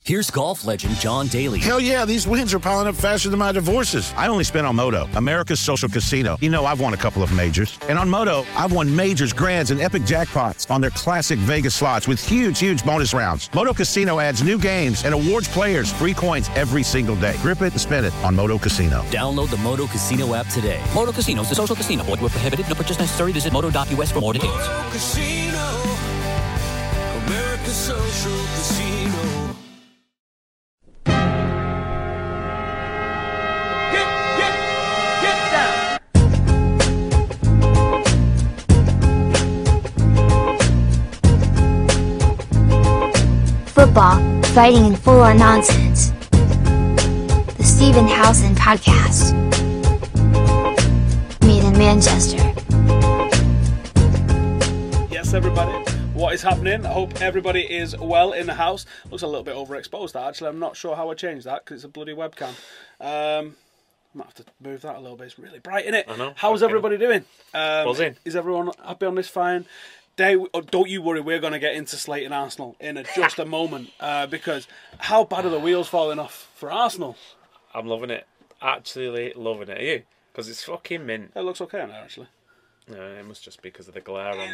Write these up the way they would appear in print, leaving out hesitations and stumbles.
Here's golf legend John Daly. Hell yeah, these wins are piling up faster than my divorces. I only spent on Moto, America's social casino. You know, I've won a couple of majors. And on Moto, I've won majors, grands, and epic jackpots on their classic Vegas slots with huge bonus rounds. Moto Casino adds new games and awards players free coins every single day. Grip it and spin it on Moto Casino. Download the Moto Casino app today. Moto Casino is the social casino. Void where prohibited. No purchase necessary. Visit moto.us for more details. Moto Casino, America's social casino. Football, fighting and full-on nonsense. The Stephen Howson Podcast. Made in Manchester. Yes, everybody. What is happening? I hope everybody is well in the house. Looks a little bit overexposed, actually. I'm not sure how I changed that because it's a bloody webcam. Might have to move that a little bit. It's really bright, isn't it? I know. How's everybody doing? Buzzing. Is everyone happy on this fine day? Don't you worry, we're going to get into Slate and Arsenal in just a moment because how bad are the wheels falling off for Arsenal? I'm loving it. Actually loving it. Are you? Because it's fucking mint. It looks okay on there, actually. It must just be because of the glare on.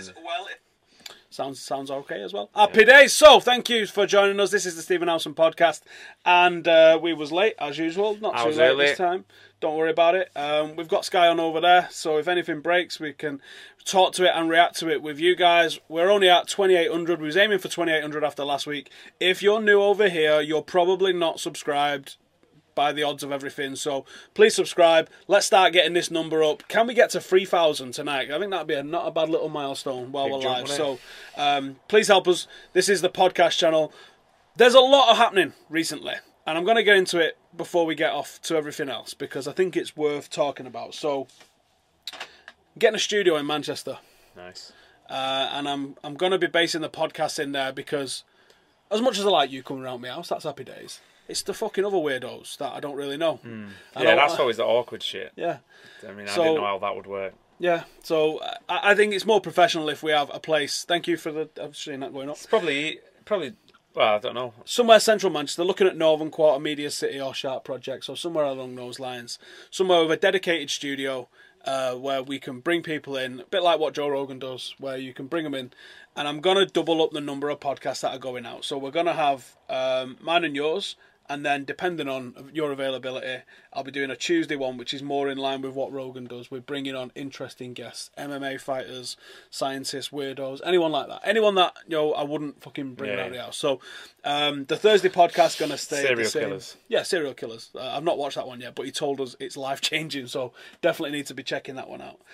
Sounds okay as well. Happy days. So, thank you for joining us. This is the Stephen Howson Podcast, and we was late as usual. Not too late this time. Don't worry about it. We've got Sky on over there, so if anything breaks, we can talk to it and react to it with you guys. We're only at 2,800. We was aiming for 2,800 after last week. If you're new over here, you're probably not subscribed by the odds of everything, so please subscribe. Let's start getting this number up. Can we get to 3,000 tonight? I think that'd be not a bad little milestone while we're live. So please help us. This is the podcast channel. There's a lot happening recently, and I'm going to get into it before we get off to everything else because I think it's worth talking about. So, getting a studio in Manchester. Nice. And I'm going to be basing the podcast in there because as much as I like you coming around my house, that's happy days. It's the fucking other weirdos that I don't really know. Yeah, that's always the awkward shit. Yeah. I mean, I didn't know how that would work. Yeah, so I think it's more professional if we have a place. Thank you for the obviously not going up. It's probably. Well, I don't know. Somewhere central Manchester, looking at Northern Quarter, Media City or Sharp Project, so somewhere along those lines. Somewhere with a dedicated studio where we can bring people in, a bit like what Joe Rogan does, where you can bring them in. And I'm going to double up the number of podcasts that are going out. So we're going to have mine and yours. And then, depending on your availability, I'll be doing a Tuesday one, which is more in line with what Rogan does. We're bringing on interesting guests, MMA fighters, scientists, weirdos, anyone like that. Anyone that, I wouldn't fucking bring out the house. So, the Thursday podcast going to stay Serial the same. Killers. Yeah, Serial Killers. I've not watched that one yet, but he told us it's life-changing, so definitely need to be checking that one out.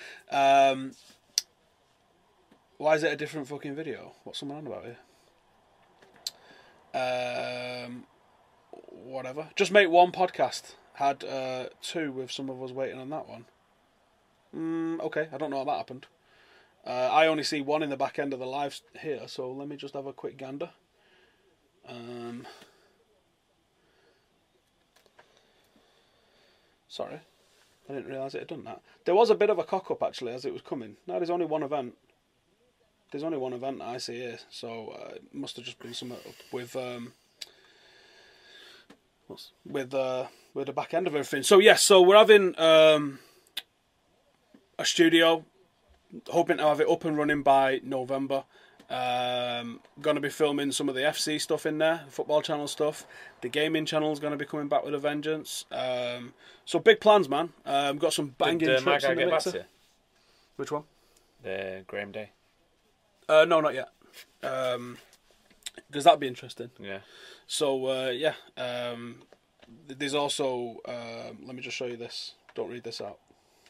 Why is it a different fucking video? What's someone on about here? Whatever. Just make one podcast. Had two with some of us waiting on that one. Okay, I don't know how that happened. I only see one in the back end of the live here, so let me just have a quick gander. Sorry, I didn't realise it had done that. There was a bit of a cock-up, actually, as it was coming. No, there's only one event. There's only one event that I see here, so it must have just been something with the back end of everything. So yes, so we're having a studio, hoping to have it up and running by November. Going to be filming some of the FC stuff in there, football channel stuff. The gaming channel is going to be coming back with a vengeance. So big plans, man. Got some banging tricks in the mixer. Which one? The Graham Day. No, not yet. Because that'd be interesting. Yeah. So, there's also, let me just show you this. Don't read this out.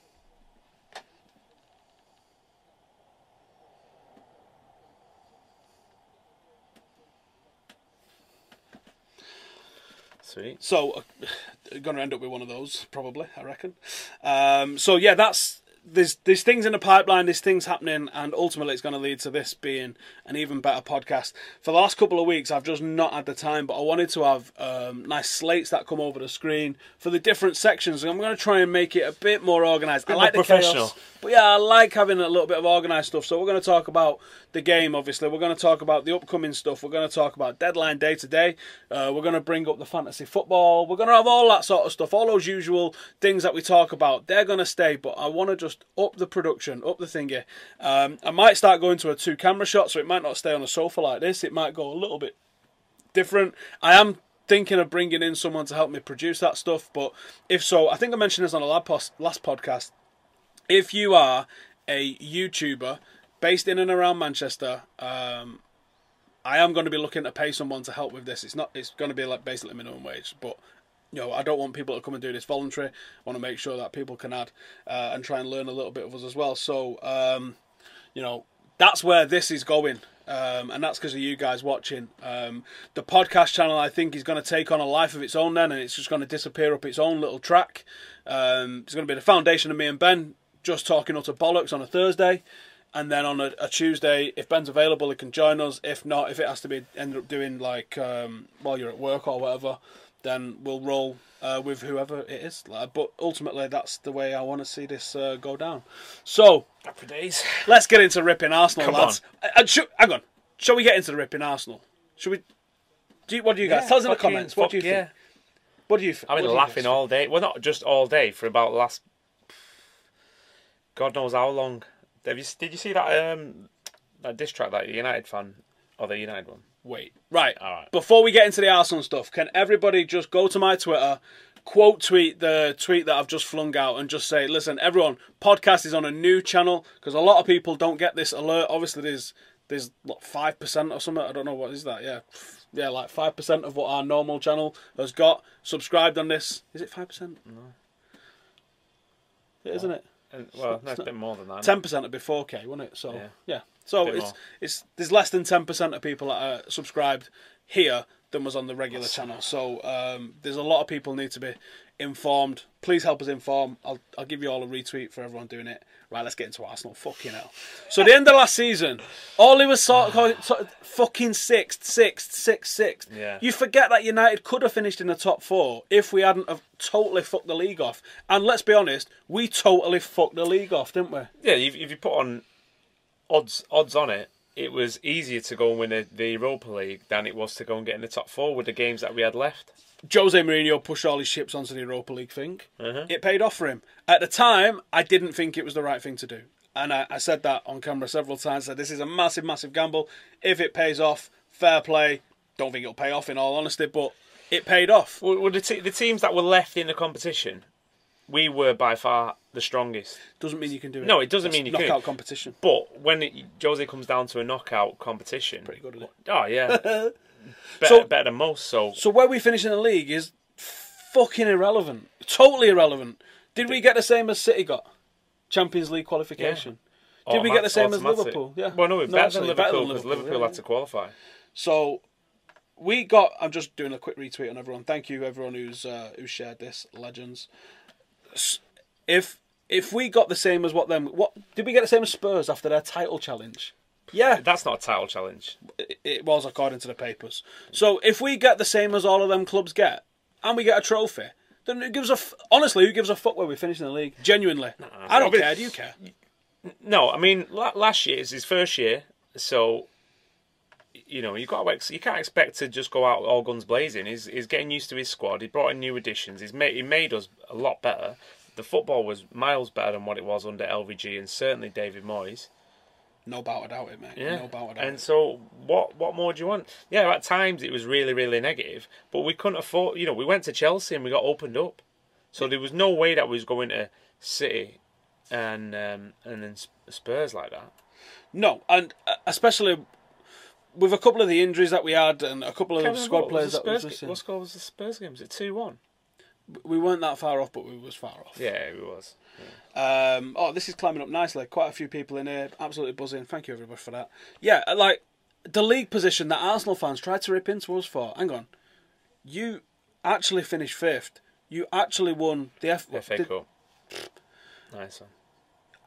Sweet. So, going to end up with one of those, probably, I reckon. So, yeah, that's there's things in the pipeline, there's things happening, and ultimately it's going to lead to this being an even better podcast. For the last couple of weeks, I've just not had the time, but I wanted to have nice slates that come over the screen for the different sections, and I'm going to try and make it a bit more organised. I like the professional. chaos, but yeah, I like having a little bit of organised stuff. So we're going to talk about the game, obviously. We're going to talk about the upcoming stuff. We're going to talk about deadline day to day. We're going to bring up the fantasy football. We're going to have all that sort of stuff, all those usual things that we talk about. They're going to stay, but I want to just up the production, up the thingy. I might start going to a 2-camera shot, so it might not stay on a sofa like this. It might go a little bit different. I am thinking of bringing in someone to help me produce that stuff, but if so, I think I mentioned this on the last podcast. If you are a YouTuber based in and around Manchester, I am going to be looking to pay someone to help with this. It's going to be like basically minimum wage, but I don't want people to come and do this voluntary. I want to make sure that people can add and try and learn a little bit of us as well. So, that's where this is going. And that's because of you guys watching. The podcast channel, I think, is going to take on a life of its own then, and it's just going to disappear up its own little track. It's going to be the foundation of me and Ben just talking utter bollocks on a Thursday. And then on a Tuesday, if Ben's available, he can join us. If not, if it has to be end up doing like while you're at work or whatever, then we'll roll with whoever it is. But ultimately, that's the way I want to see this go down. So, Happy days. Let's get into ripping Arsenal, Come lads. Hang on. Shall we get into the ripping Arsenal? Should we? What do you guys? Tell us in the comments. What do you think? What do you think? I've been laughing all day. Well, not just all day, for about the last... God knows how long. Did you see that diss track that United fan, or the United one? Wait. Right. All right. Before we get into the Arsenal stuff, can everybody just go to my Twitter, quote tweet the tweet that I've just flung out, and just say, listen, everyone, podcast is on a new channel, because a lot of people don't get this alert. Obviously, there's what, 5% or something. I don't know, what is that? Yeah, like 5% of what our normal channel has got subscribed on this. Is it 5%? No. Isn't it? Well, no, it's a bit more than that. 10% would be 4K, wouldn't it? So yeah. So it's there's less than 10% of people that are subscribed here than was on the regular channel. So there's a lot of people need to be informed. Please help us inform. I'll give you all a retweet for everyone doing it. Right, let's get into Arsenal. Fucking hell. So the end of last season, all he was sort of fucking sixth. Yeah. You forget that United could have finished in the top 4 if we hadn't have totally fucked the league off. And let's be honest, we totally fucked the league off, didn't we? Yeah, if you put on odds on it, it was easier to go and win the Europa League than it was to go and get in the top 4 with the games that we had left. Jose Mourinho pushed all his ships onto the Europa League thing. Uh-huh. It paid off for him. At the time, I didn't think it was the right thing to do. And I said that on camera several times. I said, this is a massive, massive gamble. If it pays off, fair play. Don't think it'll pay off in all honesty, but it paid off. Well, the teams that were left in the competition, we were by far the strongest. Doesn't mean you can do it. No, it doesn't mean you can. Knockout competition. But when Jose comes down to a knockout competition... Pretty good, isn't it? Oh, yeah. better than most, so... So where we finish in the league is fucking irrelevant. Totally irrelevant. Did we get the same as City got? Champions League qualification. Yeah. Did we get the same automatic. as Liverpool? Yeah. Well, no, we're better than Liverpool, because Liverpool Liverpool had to qualify. So we got... I'm just doing a quick retweet on everyone. Thank you, everyone who's shared this. Legends. If we got the same as what did we get the same as Spurs after their title challenge? Yeah. That's not a title challenge. It was, according to the papers. So if we get the same as all of them clubs get, and we get a trophy, then who gives honestly, who gives a fuck where we finish in the league? Genuinely. I don't care. Do you care? No, I mean, last year is his first year, so... you can't expect to just go out all guns blazing. He's getting used to his squad. He brought in new additions. He made us a lot better. The football was miles better than what it was under LVG and certainly David Moyes. No doubt about it, mate. Yeah. No doubt about it. And so, what more do you want? Yeah, at times it was really, really negative, but we couldn't afford... we went to Chelsea and we got opened up. So there was no way that we was going to City and then Spurs like that. No, and especially... with a couple of the injuries that we had and a couple of squad players that was missing. What score was the Spurs game? Was it 2-1? We weren't that far off, but we was far off. Yeah, we was. Yeah. This is climbing up nicely. Quite a few people in here. Absolutely buzzing. Thank you, everybody, for that. Yeah, like, the league position that Arsenal fans tried to rip into us for. Hang on. You actually finished 5th. You actually won the FA Cup. Nice one.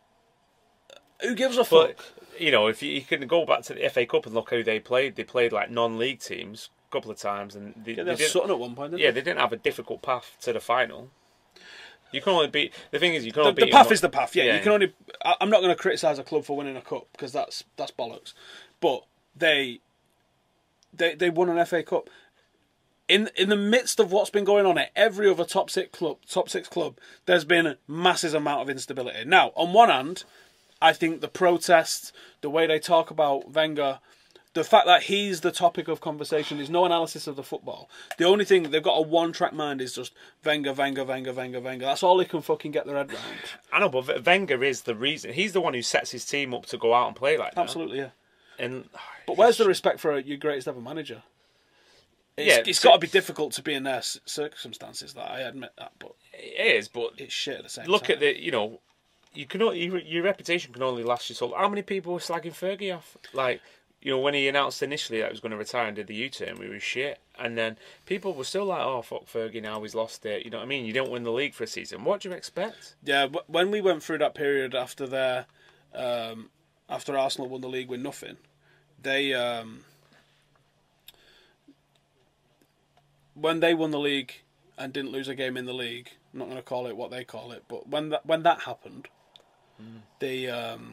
Who gives a fuck? But, if you can go back to the FA Cup and look how they played like non-league teams a couple of times, and they had Sutton at one point, didn't they? Yeah, they didn't have a difficult path to the final. You can only beat. The thing is, you can only beat. The path is the path. Yeah, you can only. I'm not going to criticise a club for winning a cup because that's bollocks. But they won an FA Cup. In the midst of what's been going on at every other top six club, there's been a massive amount of instability. Now, on one hand, I think the protests, the way they talk about Wenger, the fact that he's the topic of conversation, there's no analysis of the football. The only thing, they've got a one-track mind is just Wenger. That's all they can fucking get their head around. I know, but Wenger is the reason. He's the one who sets his team up to go out and play like that. Absolutely, yeah. But where's the respect for your greatest ever manager? It's got to be difficult to be in their circumstances. That I admit that, but it is. But it's shit at the same time. Look at the, you can your reputation can only last you so long. How many people were slagging Fergie off? Like, when he announced initially that he was going to retire and did the U-turn, we were shit, and then people were still like, "Oh, fuck Fergie now, he's lost it." You know what I mean? You don't win the league for a season. What do you expect? Yeah, when we went through that period after after Arsenal won the league with nothing, they. When they won the league and didn't lose a game in the league, I'm not going to call it what they call it, but when that happened, they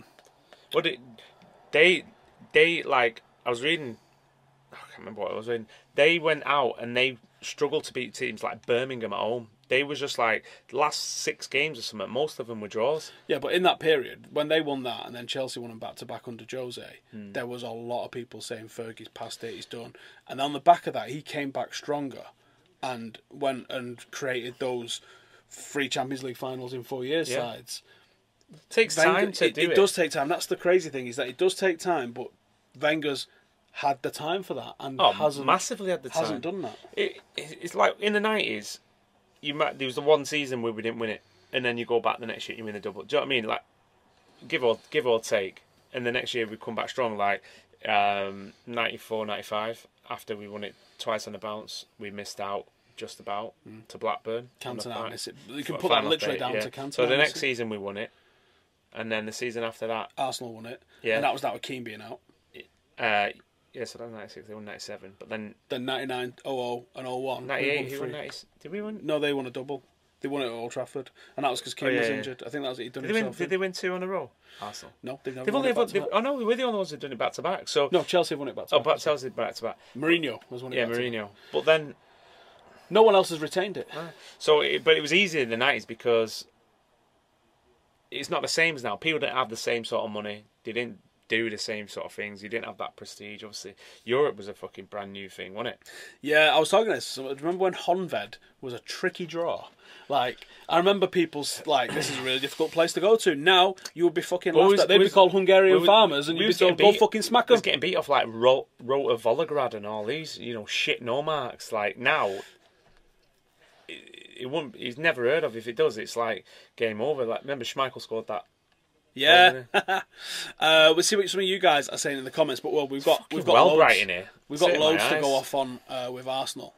like, I was reading, I can't remember what I was reading. They went out and they struggled to beat teams like Birmingham at home. They was just like the last 6 games or something. Most of them were draws. Yeah, but in that period, when they won that, and then Chelsea won them back to back under Jose, there was a lot of people saying Fergie's past it, he's done. And on the back of that, he came back stronger, and went and created those 3 Champions League finals in 4 years sides. It takes time to do it. It does take time. That's the crazy thing, is that it does take time, but Wenger's had the time for that, and massively had the time. Hasn't done that. It's like in the 90s. There was the one season where we didn't win it, and then you go back the next year, you win the double. Do you know what I mean? Like, give or take, and the next year we come back strong. Like 94, 95, after we won it twice on the bounce, we missed out just about to Blackburn. Cantona miss it. You can put that literally down to Cantona. So the next season we won it, and then the season after that, Arsenal won it. Yeah, and that was with Keane being out. Yeah, so that was 96, they won 97. But then 99, 00 and 01. 98, who won 90? Did we win? No, they won a double. They won it at Old Trafford. And that was because Keane was injured. I think that was what he'd done himself. Did they win 2 in a row? Arsenal? No, they've never won it back-to-back. Oh no, we're the only ones who've done it back-to-back. So no, Chelsea have won it back-to-back. Oh, Chelsea back-to-back. Mourinho was one of it back-to-back. Mourinho. But then no one else has retained it. But it was easier in the 90s because it's not the same as now. People didn't have the same sort of money. They didn't do the same sort of things. You didn't have that prestige. Obviously, Europe was a fucking brand new thing, wasn't it? Yeah, I was talking this. So, remember when Honved was a tricky draw? Like, I remember people's like, this is a really difficult place to go to. Now you would be fucking laughed at. They'd be called Hungarian farmers, and you'd be told, go fucking smack them. He was getting beat off like Rota Volgograd and all these, shit no marks. Like now, it wouldn't. He's never heard of. If it does, it's like game over. Like, remember Schmeichel scored that. Yeah, we'll see what some of you guys are saying in the comments. But we've got well loads, in here. We've got loads to go off on with Arsenal.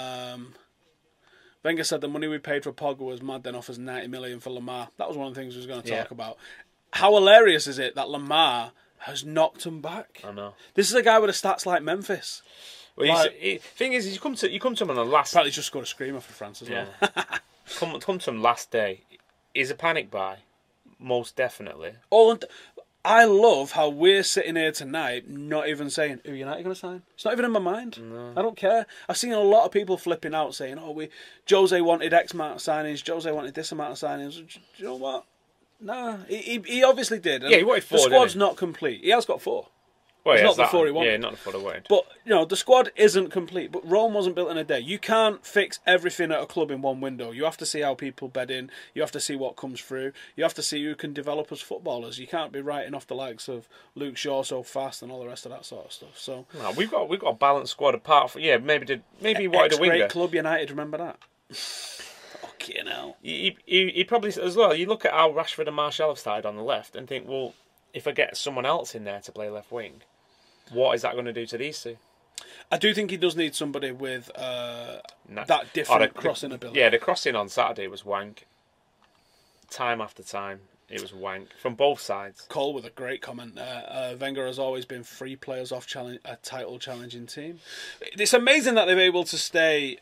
Wenger said the money we paid for Pogba was mad. Then offers 90 million for Lamar. That was one of the things we was going to talk about. How hilarious is it that Lamar has knocked him back? I know. This is a guy with a stats like Memphis. Well, thing is, you come to him on the last. Apparently, just scored a screamer for France as well. come to him last day. Is a panic buy. Most definitely. I love how we're sitting here tonight not even saying, who United going to sign? It's not even in my mind. No. I don't care. I've seen a lot of people flipping out saying, Jose wanted X amount of signings, Jose wanted this amount of signings. Do you know what? Nah, he obviously did. And he wanted 4, the squad's not complete. He has got 4. Well, it's not the 4 he wanted. Yeah, not the 4 he wanted. But, the squad isn't complete. But Rome wasn't built in a day. You can't fix everything at a club in one window. You have to see how people bed in. You have to see what comes through. You have to see who can develop as footballers. You can't be writing off the likes of Luke Shaw so fast and all the rest of that sort of stuff. So we've got a balanced squad apart from maybe he wanted a winger. Great club United, remember that? Fucking hell. He probably as well. You look at how Rashford and Martial have started on the left and think, well, if I get someone else in there to play left wing, what is that going to do to these two? I do think he does need somebody with that different crossing ability. Yeah, the crossing on Saturday was wank. Time after time. It was wank from both sides. Cole with a great comment there. Wenger has always been 3 players off a title challenging team. It's amazing that they've able to stay.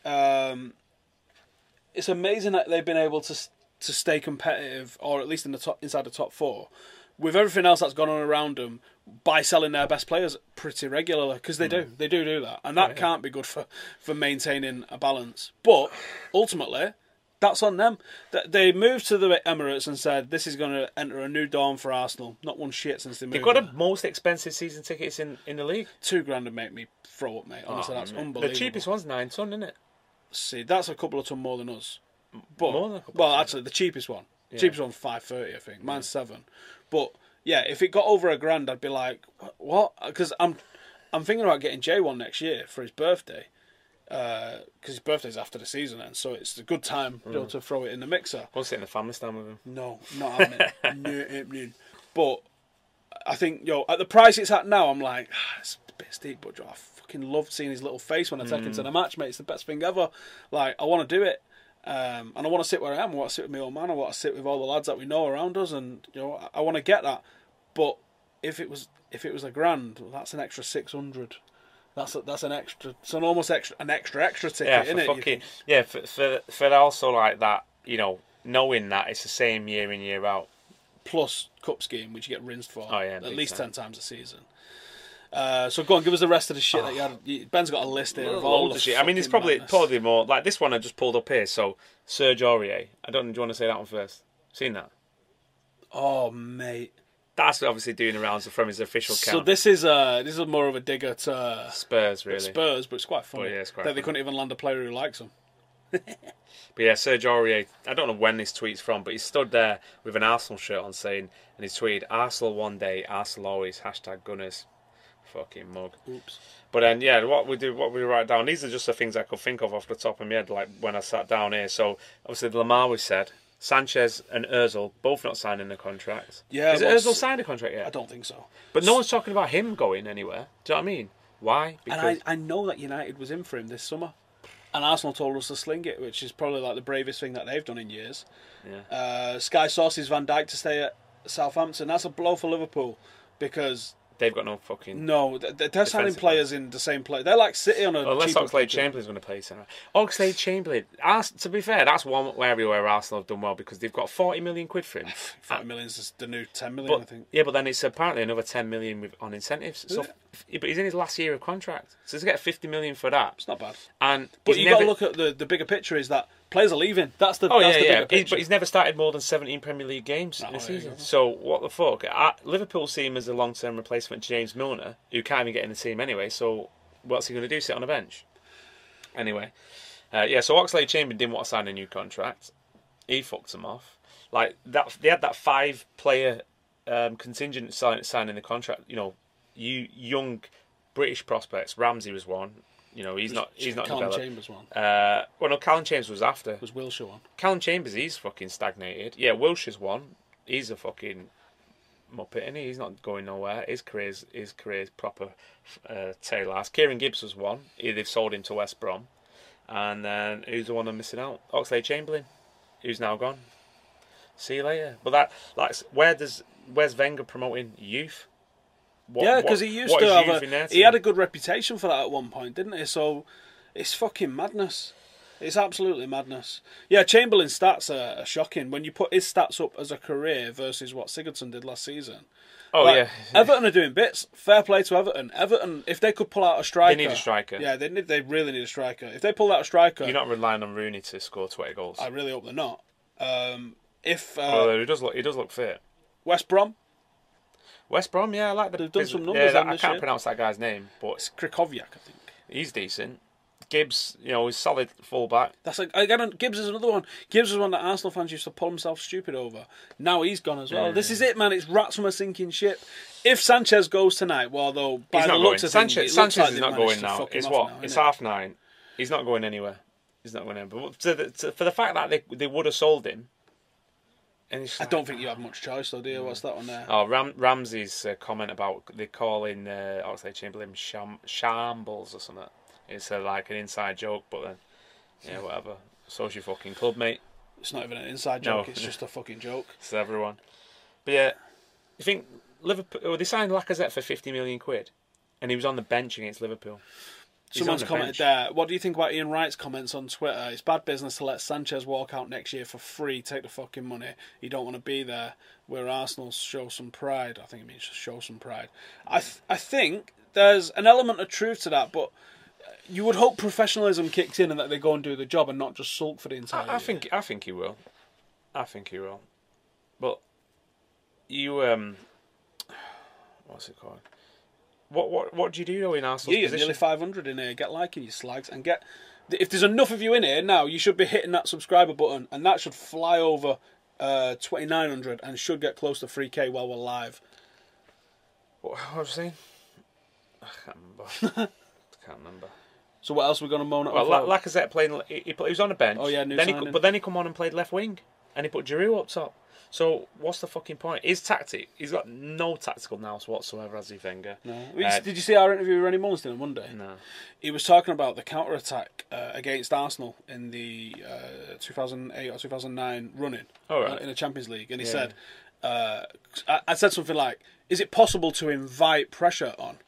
It's amazing that they've been able to stay competitive, or at least inside the top 4, with everything else that's gone on around them, by selling their best players pretty regularly, because they do that, and that can't be good for maintaining a balance. But ultimately, that's on them. They moved to the Emirates and said this is going to enter a new dawn for Arsenal. Not one shit since they moved. They've got the most expensive season tickets in the league. $2,000 would make me throw up, mate. Honestly, that's unbelievable. The cheapest one's 9 ton, isn't it? See, that's a couple of ton more than us. But, more than a couple. Actually, the cheapest one. Yeah. Cheapest one's $530, I think. Mine's $7. But yeah, if it got over $1,000, I'd be like, what? Because I'm thinking about getting Jay one next year for his birthday. Because his birthday's after the season ends, so it's a good time to throw it in the mixer. I'll sit in the family stand with him. No, not having it. But I think, at the price it's at now, I'm like, it's a bit steep, but I fucking love seeing his little face when I take him to the match, mate. It's the best thing ever. Like, I want to do it. And I want to sit where I am. I want to sit with my old man. I want to sit with all the lads that we know around us, and I want to get that. But if it was $1,000, well, that's an extra 600. That's an extra. It's an almost an extra ticket, isn't it? For also like that, knowing that it's the same year in year out. Plus cup scheme, which you get rinsed for at least 10 times a season. So go on, give us the rest of the shit that you had. Ben's got a list here of all the shit. I mean, it's probably more like this one I just pulled up here. So Serge Aurier. Do you want to say that one first? Seen that? Oh, mate. That's obviously doing the rounds from his official account. So this is more of a dig at Spurs, really. Spurs, but it's quite funny. It's quite that funny. They couldn't even land a player who likes them. But yeah, Serge Aurier, I don't know when this tweet's from, but he stood there with an Arsenal shirt on saying, and he tweeted, "Arsenal one day, Arsenal always, #Gunners." Fucking mug. Oops. But then, what we write down, these are just the things I could think of off the top of my head, like when I sat down here. So, obviously, Lamar, we said. Sanchez and Ozil both not signing the contracts. Yeah, Is Ozil signed a contract yet? I don't think so. But no one's talking about him going anywhere. Do you know what I mean? Why? Because and I know that United was in for him this summer. And Arsenal told us to sling it, which is probably like the bravest thing that they've done in years. Yeah. Sky sources Van Dijk to stay at Southampton. That's a blow for Liverpool because they've got no fucking... No, they're signing players in the same place. They're like City on a unless Oxlade-Chamberlain's going to play centre. Oxlade-Chamberlain, to be fair, that's one area where Arsenal have done well because they've got 40 million quid for him. 40 million is the new 10 million, I think. Yeah, but then it's apparently another 10 million on incentives. But he's in his last year of contract. So to get 50 million for that... It's not bad. But you've got to look at the bigger picture is that players are leaving. That's the bigger picture. But he's never started more than 17 Premier League games in a season. So what the fuck? Liverpool see him as a long-term replacement to James Milner, who can't even get in the team anyway. So what's he going to do? Sit on a bench? Anyway, so Oxlade-Chamberlain didn't want to sign a new contract. He fucked him off. Like that, they had that 5-player contingent signing the contract. Young British prospects. Ramsey was one. He's not Callum developed. Chambers one. Callum Chambers was after. Was Wilshere one? Callum Chambers, he's fucking stagnated. Yeah, Wilshere's one. He's a fucking muppet, isn't he? He's not going nowhere. His career's proper tail ass. Kieran Gibbs was one. They've sold him to West Brom. And then who's the one I'm missing out? Oxlade-Chamberlain, who's now gone. See you later. But where's Wenger promoting youth? Because he used to have he had a good reputation for that at one point, didn't he? So it's fucking madness. It's absolutely madness. Yeah, Chamberlain's stats are shocking. When you put his stats up as a career versus what Sigurdsson did last season. Everton are doing bits. Fair play to Everton. Everton, if they could pull out a striker... They need a striker. Yeah, they really need a striker. If they pull out a striker... You're not relying on Rooney to score 20 goals. I really hope they're not. He does look fit. West Brom, yeah, I like the... They've done some numbers on this I can't year. pronounce that guy's name, but... It's Krychowiak, I think. He's decent. Gibbs, he's solid full-back. That's again, Gibbs is another one. Gibbs was one that Arsenal fans used to pull himself stupid over. Now he's gone as well. This is it, man. It's rats from a sinking ship. If Sanchez goes tonight, by the looks of things, Sanchez is not going now. It's what? It's 9:30. He's not going anywhere. But for the fact that they would have sold him, and I don't think you have much choice, though, do you? What's that one there? Oh, Ramsey's comment about they call in Oxlade-Chamberlain shambles or something. It's like an inside joke, but then, yeah, whatever. So's your fucking club, mate. It's not even an inside joke, it's just a fucking joke. It's everyone. But yeah, you think Liverpool? Well, they signed Lacazette for 50 million quid, and he was on the bench against Liverpool. Someone's commented there. What do you think about Ian Wright's comments on Twitter? It's bad business to let Sanchez walk out next year for free. Take the fucking money. You don't want to be there. Where Arsenal show some pride. I think it means show some pride. I think there's an element of truth to that, but you would hope professionalism kicks in and that they go and do the job and not just sulk for the entire year. I think he will. I think he will. But you what's it called? What do you do though in Arsenal's position? Nearly 500 in here. Get liking you slags and get. If there's enough of you in here now, you should be hitting that subscriber button, and that should fly over 2,900 and should get close to 3K while we're live. What was I saying? I can't remember. So what else are we going to moan at? Well, Lacazette playing. He was on the bench. Oh yeah, but then he come on and played left wing, and he put Giroud up top. So what's the fucking point? He's got no tactical nous whatsoever, has he, Wenger? No. Did you see our interview with Rennie Mullinston on Monday? No. He was talking about the counter-attack against Arsenal in the 2008 or 2009 run-in in the Champions League. And he said, I said something like, is it possible to invite pressure on?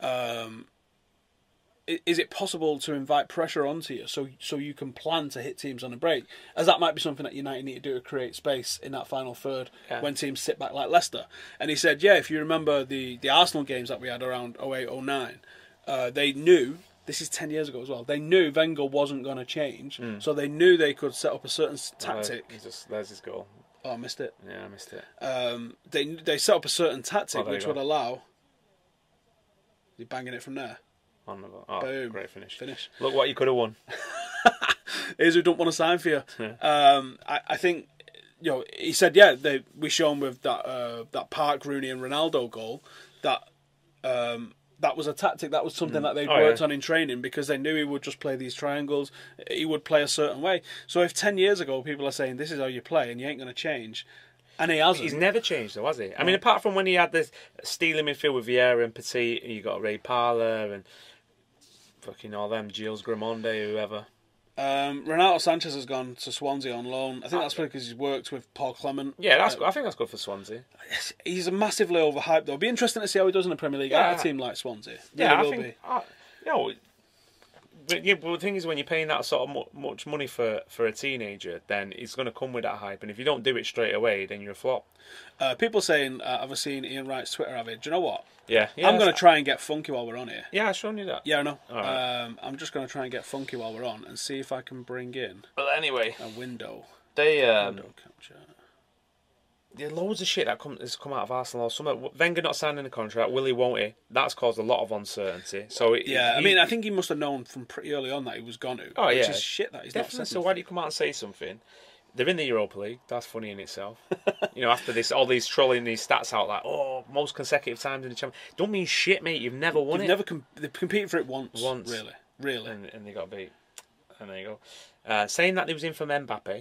Is it possible to invite pressure onto you so you can plan to hit teams on a break? As that might be something that United need to do to create space in that final third when teams sit back like Leicester. And he said, if you remember the Arsenal games that we had around 08-09, they knew, this is 10 years ago as well, they knew Wenger wasn't going to change, so they knew they could set up a certain tactic. There's his goal. Oh, I missed it. Yeah, I missed it. They set up a certain tactic which would allow... You're banging it from there. Oh, boom. Great finish. Look what you could have won. Here's who don't want to sign for you. I think, he said, we shown with that Park, Rooney and Ronaldo goal that that was a tactic, that was something that they'd worked on in training because they knew he would just play these triangles, he would play a certain way. So if 10 years ago people are saying this is how you play and you ain't going to change, and he hasn't. He's never changed though, has he? I mean, apart from when he had this stealing midfield with Vieira and Petit, and you got Ray Parlour and fucking all them, Gilles Gramonde, whoever. Renato Sanchez has gone to Swansea on loan. I think that's because he's worked with Paul Clement. Yeah, I think that's good for Swansea. He's massively overhyped though. It'll be interesting to see how he does in the Premier League at a team like Swansea. I think. But the thing is, when you're paying that sort of much money for a teenager, then it's going to come with that hype. And if you don't do it straight away, then you're a flop. People saying, have I seen Ian Wright's Twitter of it? Do you know what? Yeah I'm going to try and get funky while we're on here. Yeah, I've shown you that. Yeah, I know. Right. I'm just going to try and get funky while we're on and see if I can bring in anyway, a window. Window capture. There's loads of shit that has come out of Arsenal. Wenger not signing a contract, will he, won't he? That's caused a lot of uncertainty. So I think he must have known from pretty early on that he was going to. Oh, which is shit that he's definitely. Not said. So why do you come out and say something? They're in the Europa League. That's funny in itself. After this, all these trolling these stats out like, most consecutive times in the Champions. Don't mean shit, mate. You've never won it. They've competed for it once. Really. And they got beat. And there you go. Saying that they was in for Mbappe.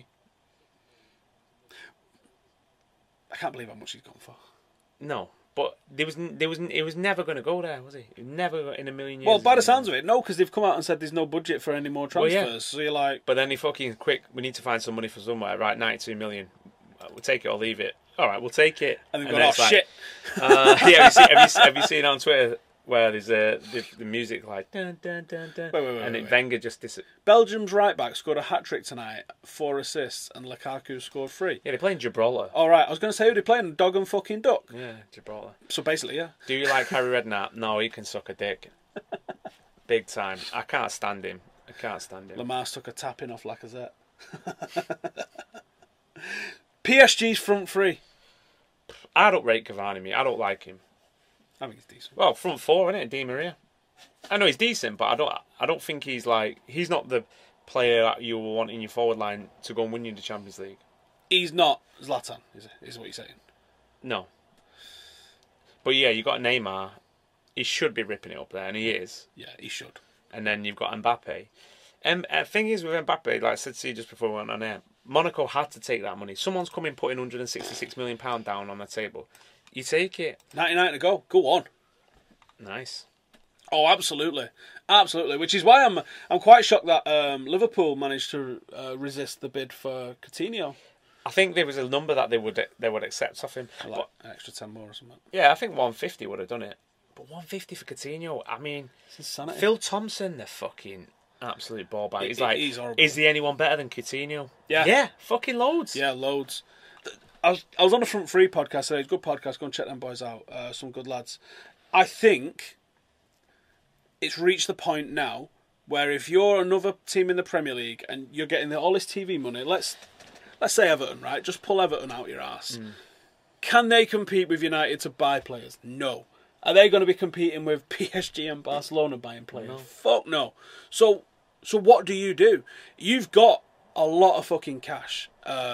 I can't believe how much he's gone for. No, but it was never going to go there, was he? Never in a million years. Well, by the sounds of it, no, because they've come out and said there's no budget for any more transfers. Well, yeah. So you're like... But then he fucking quick, we need to find some money for somewhere. Right, 92 million. We'll take it or leave it. All right, we'll take it. And they've gone, shit. Have you seen on Twitter where there's the music like dun dun dun dun, wait. Wenger just Belgium's right back scored a hat trick tonight, 4 assists, and Lukaku scored 3. Yeah, they're playing Gibraltar. All right, I was going to say who they're playing, Dog and fucking Duck. Yeah, Gibraltar. So basically, yeah. Do you like Harry Redknapp? No, he can suck a dick. Big time. I can't stand him. Lamar's took a tapping off Lacazette. PSG's front three. I don't rate Cavani, mate. I don't like him. I think he's decent. Well, front four, isn't it? Di Maria. I know he's decent, but I don't think he's not the player that you want in your forward line to go and win you the Champions League. He's not Zlatan, is what you're saying? No. But yeah, you got Neymar. He should be ripping it up there, and he is. Yeah, he should. And then you've got Mbappe. And the thing is with Mbappe, like I said to you just before we went on air, Monaco had to take that money. Someone's come in putting £166 million down on the table. You take it. 99 to go. Go on. Nice. Oh, absolutely. Which is why I'm quite shocked that Liverpool managed to resist the bid for Coutinho. I think there was a number that they would accept off him. Like an extra 10 more or something. Yeah, I think 150 would have done it. But 150 for Coutinho, I mean, it's insanity. Phil Thompson, the fucking absolute ball bag. He's like, he's horrible. Is there anyone better than Coutinho? Yeah. Yeah, fucking loads. Yeah, loads. I was on the Front Three podcast today. It's a good podcast. Go and check them boys out. Some good lads. I think it's reached the point now where if you're another team in the Premier League and you're getting all this TV money, let's say Everton, right? Just pull Everton out your ass. Can they compete with United to buy players? No. Are they going to be competing with PSG and Barcelona buying players? No. Fuck no. So what do? You've got a lot of fucking cash.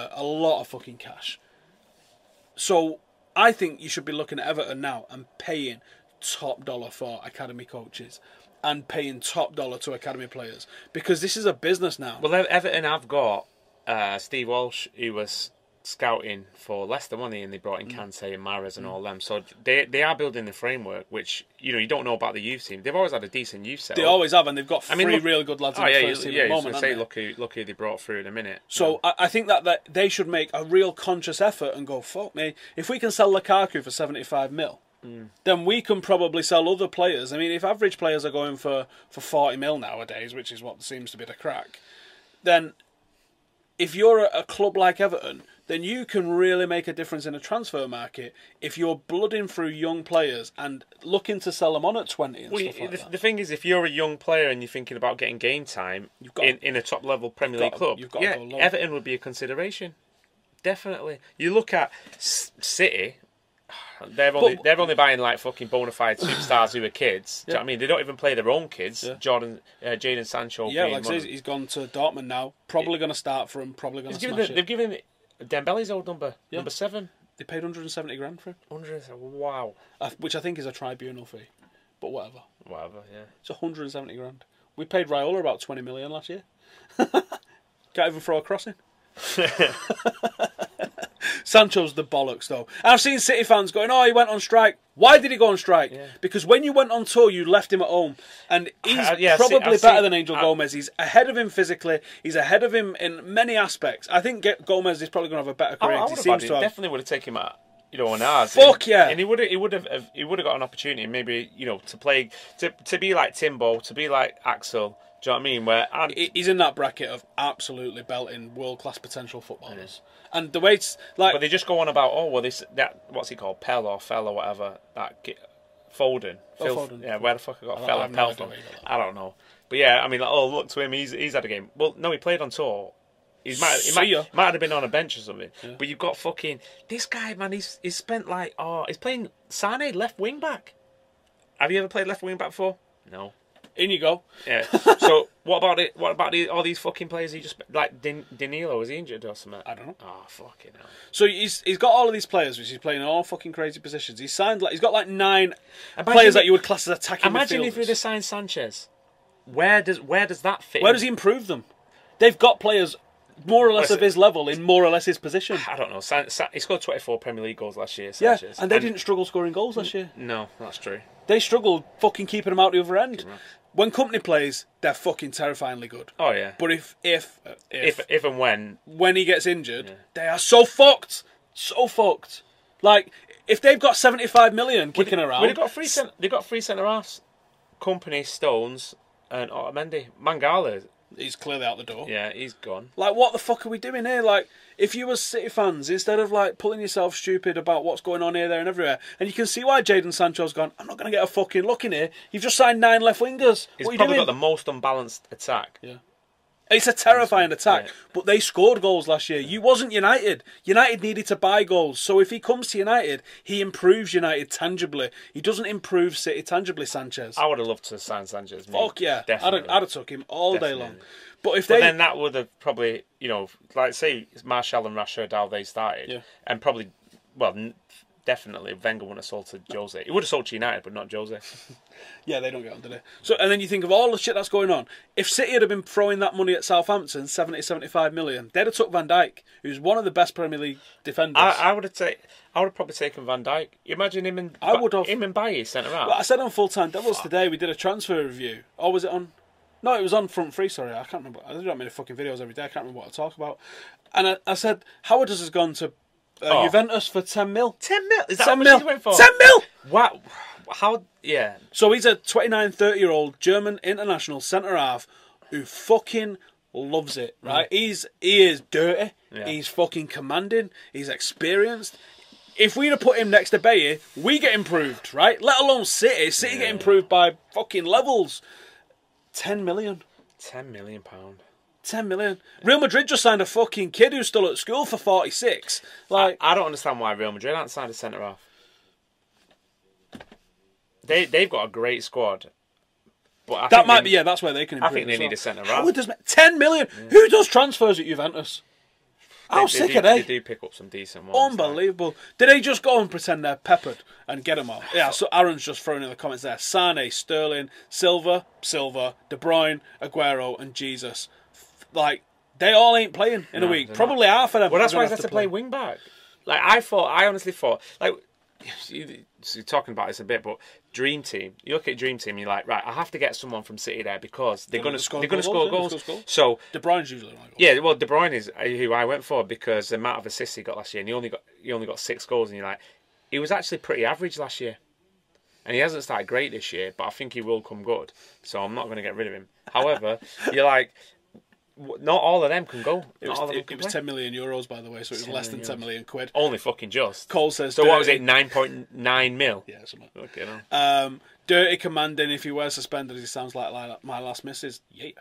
So I think you should be looking at Everton now and paying top dollar for academy coaches and paying top dollar to academy players, because this is a business now. Well, Everton have got Steve Walsh, who was scouting for Leicester, wasn't he? And they brought in Kante and Mahrez and all them. So they are building the framework, which you don't know about the youth team. They've always had a decent youth set. They always have, and they've got three really good lads in the first team at the moment. Look who they brought through in a minute. So I think that they should make a real conscious effort and go, fuck me, if we can sell Lukaku for 75 mil, then we can probably sell other players. I mean, if average players are going for 40 mil nowadays, which is what seems to be the crack, then if you're a club like Everton, then you can really make a difference in a transfer market if you're blooding through young players and looking to sell them on at 20 and stuff like that. The thing is, if you're a young player and you're thinking about getting game time in a top-level Premier League club, Everton would be a consideration. Definitely. You look at City, they're only buying like fucking bona fide superstars who are kids. Do you know what I mean? They don't even play their own kids. Yeah. Jadon Sancho. Yeah, like I say, he's gone to Dortmund now. Probably going to start for him. Probably going to smash it. They've given Dembele's old number, number 7. They paid 170 grand for him. Wow. Which I think is a tribunal fee. But whatever. Whatever, yeah. It's 170 grand. We paid Raiola about 20 million last year. Can't even throw a crossing. Sancho's the bollocks, though. And I've seen City fans going, he went on strike. Why did he go on strike? Yeah. Because when you went on tour, you left him at home. And he's probably better than Angel Gomez. He's ahead of him physically. He's ahead of him in many aspects. I think Gomez is probably going to have a better career. Definitely would have taken him at on ours. Fuck yeah! And he would have got an opportunity, maybe to play to be like Timbo, to be like Axel. Do you know what I mean? Where he's in that bracket of absolutely belting world-class potential footballers. And the way it's like, but they just go on about what's he called, Pell or Fell or whatever, that Foden. Foden. Yeah, where the fuck I got Fell and Pell from? I don't know. But yeah, I mean, look to him. He's had a game. Well, no, he played on tour. He might have been on a bench or something. Yeah. But you've got fucking this guy, man. He's spent he's playing Sané left wing back. Have you ever played left wing back before? No. In you go. Yeah. So what about it? What about all these fucking players? He just like Danilo, was he injured or something? I don't know. Oh fucking hell. So he's got all of these players, which he's playing in all fucking crazy positions. He's got 9 players that you would class as attacking midfielders. Imagine if he'd have signed Sanchez. Where does that fit? Where does he improve them? They've got players more or less of his level in more or less his position. I don't know. He scored 24 Premier League goals last year, Sanchez. Yeah, and they didn't struggle scoring goals last year. No, that's true. They struggled fucking keeping them out the other end. When Company plays, they're fucking terrifyingly good. Oh yeah. But if and when he gets injured, they are so fucked. So fucked. Like if they've got 75 million kicking around, they've got 3 centre halves: Company, Stones, and Otamendi. Mangala. He's clearly out the door. Yeah, he's gone. Like, what the fuck are we doing here? Like, if you were City fans, instead of like pulling yourself stupid about what's going on here, there, and everywhere, and you can see why Jadon Sancho's gone, I'm not going to get a fucking look in here. You've just signed 9 left wingers. He's probably got the most unbalanced attack. Yeah. It's a terrifying attack, but they scored goals last year. You wasn't United. United needed to buy goals. So if he comes to United, he improves United tangibly. He doesn't improve City tangibly, Sanchez. I would have loved to sign Sanchez. Fuck yeah. I'd have took him all day long. But then that would have probably, like say Martial and Rashford, how they started, and probably, definitely Wenger wouldn't have sold to Jose. He would have sold to United, but not Jose. Yeah, they don't get on, do they? So, and then you think of all the shit that's going on. If City had been throwing that money at Southampton, 75 million, they'd have took Van Dijk, who's one of the best Premier League defenders. I would have probably taken Van Dijk. Imagine him and Bailly centre half. Well, I said on Full Time Devils today, we did a transfer review. Or was it on? No, it was on Front Three. Sorry, I can't remember. I do many fucking videos every day. I can't remember what I talk about. And I said Howard has gone to Juventus for 10 mil. 10 mil? Is that 10 how much mil. he went for? 10 mil. Wow. How? Yeah. So he's a 29, 30-year-old German international centre half who fucking loves it. Right? He is dirty. Yeah. He's fucking commanding. He's experienced. If we'd have put him next to Baye, we get improved, right? Let alone City. City get improved by fucking levels. 10 million. £10 million. 10 million. Real Madrid just signed a fucking kid who's still at school for 46. Like, I don't understand why Real Madrid haven't signed a centre half. They've got a great squad. But that's where they can improve. I think they need a centre half. Howard does 10 million. Who does transfers at Juventus? How sick are they? They do pick up some decent ones. Unbelievable. Did they just go and pretend they're peppered and get them all? Yeah, so Aaron's just throwing in the comments there. Sane, Sterling, Silva, De Bruyne, Aguero and Jesus. Like, they all ain't playing in a week. Probably half of them. Well, that's why they have to play wing back. Like, I honestly thought, like, you're talking about this a bit, but Dream Team, you look at Dream Team, you're like, right, I have to get someone from City there because they're going to score goals. So De Bruyne's usually my goal. Yeah, well, De Bruyne is who I went for because the amount of assists he got last year, and he only got 6 goals, and you're like, he was actually pretty average last year, and he hasn't started great this year, but I think he will come good. So I'm not going to get rid of him. However, you're like, not all of them can go. It was 10 million euros, by the way, so it was less than 10 million quid. Only fucking just. Cole says. So what was it? 9.9 mil. Yeah, something. Okay, no. Dirty commanding. If he wears suspenders, he sounds like my last missus.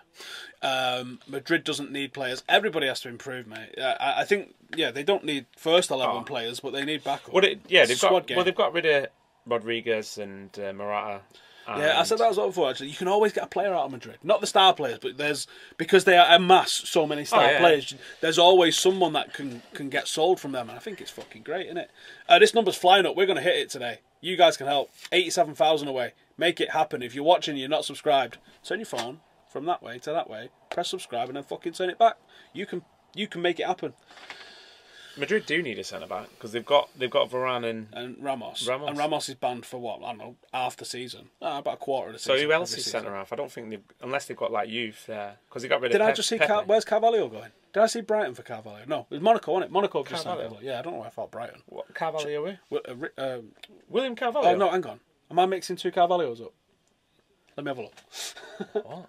Yeah. Madrid doesn't need players. Everybody has to improve, mate. I think they don't need first 11 players, but they need backup. They've got rid of Rodriguez and Morata. Yeah, I said that as well before. Actually, you can always get a player out of Madrid, not the star players, but because they amass so many star players. There's always someone that can get sold from them, and I think it's fucking great, isn't it? This number's flying up. We're going to hit it today. You guys can help. 87,000 away. Make it happen. If you're watching, and you're not subscribed. Turn your phone from that way to that way. Press subscribe, and then fucking turn it back. You can make it happen. Madrid do need a centre back because they've got Varane and Ramos. And Ramos is banned for what? I don't know, half the season. About a quarter of the season. So who else is centre half? I don't think unless they've got like youth there because they got rid of. Did I just see where's Carvalho going? Did I see Brighton for Carvalho? No, it was Monaco, wasn't it? Monaco just signed Carvalho. Yeah, I don't know why I thought Brighton. What Carvalho? William Carvalho. Oh no, hang on. Am I mixing two Carvalhos up? Let me have a look.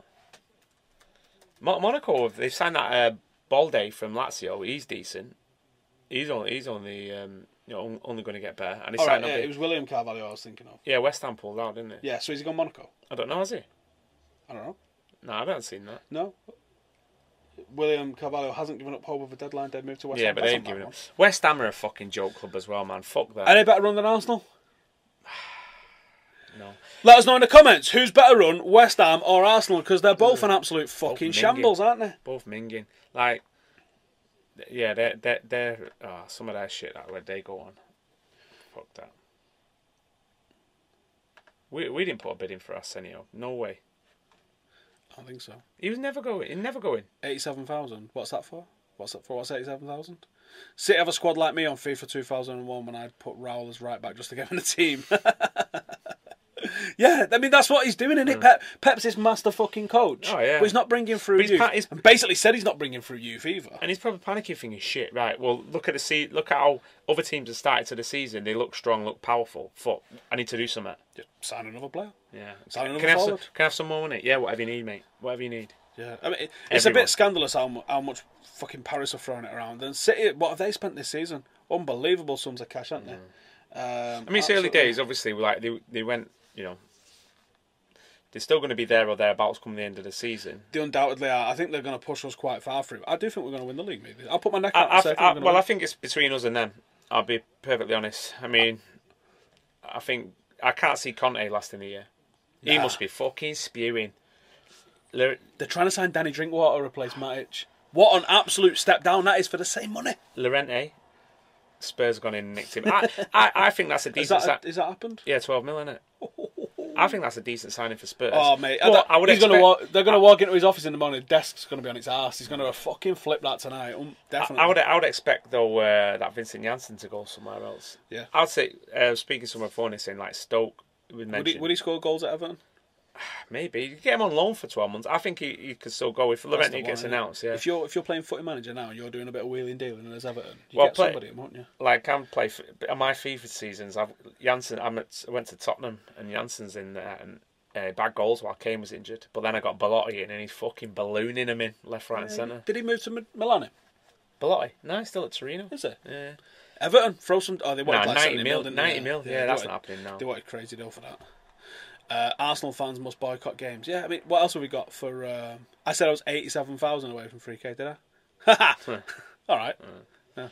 What? Monaco, they've signed that Balde from Lazio. He's decent. He's only only going to get better. And it was William Carvalho I was thinking of. Yeah, West Ham pulled out, didn't it? Yeah, so has he gone Monaco? I don't know, has he? I don't know. No, I haven't seen that. No. William Carvalho hasn't given up hope of a deadline. They've moved to West Ham. Yeah, but they've given up. West Ham are a fucking joke club as well, man. Fuck that. Are they better run than Arsenal? No. Let us know in the comments who's better run, West Ham or Arsenal, because they're both an absolute fucking shambles, aren't they? Both minging. Like, yeah, they're some of that shit where they go on. Fuck that. We didn't put a bid in for Arsenio. No way. I don't think so. He was never going. 87,000. What's that for? What's 87,000? City have a squad like me on FIFA 2001 when I'd put Raul as right back just to get him in the team. Yeah, I mean, that's what he's doing, isn't it? Pep's his master fucking coach. Oh, yeah. But he's not bringing through youth. And basically said he's not bringing through youth either. And he's probably panicking thinking, shit, right, well, look at how other teams have started to the season. They look strong, look powerful. Fuck, I need to do something. Just sign another player. Yeah. Sign another forward. Can I have some more money? Yeah, whatever you need, mate. Whatever you need. Yeah, I mean, it's a bit scandalous how much fucking Paris are throwing it around. And City, what have they spent this season? Unbelievable sums of cash, haven't they? I mean, it's early days, obviously. Like they went, they're still going to be there or thereabouts come the end of the season. They undoubtedly are. I think they're going to push us quite far through. I do think we're going to win the league, maybe. I'll put my neck out and say I think it's between us and them. I'll be perfectly honest. I mean, I can't see Conte lasting a year. Nah. He must be fucking spewing. They're trying to sign Danny Drinkwater to replace Matic. What an absolute step down that is for the same money. Llorente, Spurs gone in and nicked him. I think that's a decent... Is that happened? Yeah, 12 mil, isn't it? I think that's a decent signing for Spurs. Oh, mate. But they're going to walk into his office in the morning, the desk's going to be on its arse. He's going to fucking flip that tonight. Definitely. I would expect, though, that Vincent Janssen to go somewhere else. Yeah. I'd say, speaking to someone phone, saying, like, Stoke, would he score goals at Everton? Maybe you get him on loan for 12 months. I think he could still go if Llorente gets announced. Yeah. If you're playing Footy Manager now and you're doing a bit of wheeling dealing as Everton, you get somebody, won't you? Like I'm play on my FIFA seasons. Janssen. I went to Tottenham and Janssen's in there and bad goals while Kane was injured. But then I got Belotti in and he's fucking ballooning him in left, right, and centre. Did he move to Milan? Belotti? No, he's still at Torino. Is it? Yeah. Everton throw some. Oh, they wanted 90 mil. 90 mil. Yeah, that's not happening now. They wanted a crazy deal for that. Arsenal fans must boycott games. Yeah, I mean, what else have we got for? I said I was 87,000 away from 3K. Did I? All right. Yeah.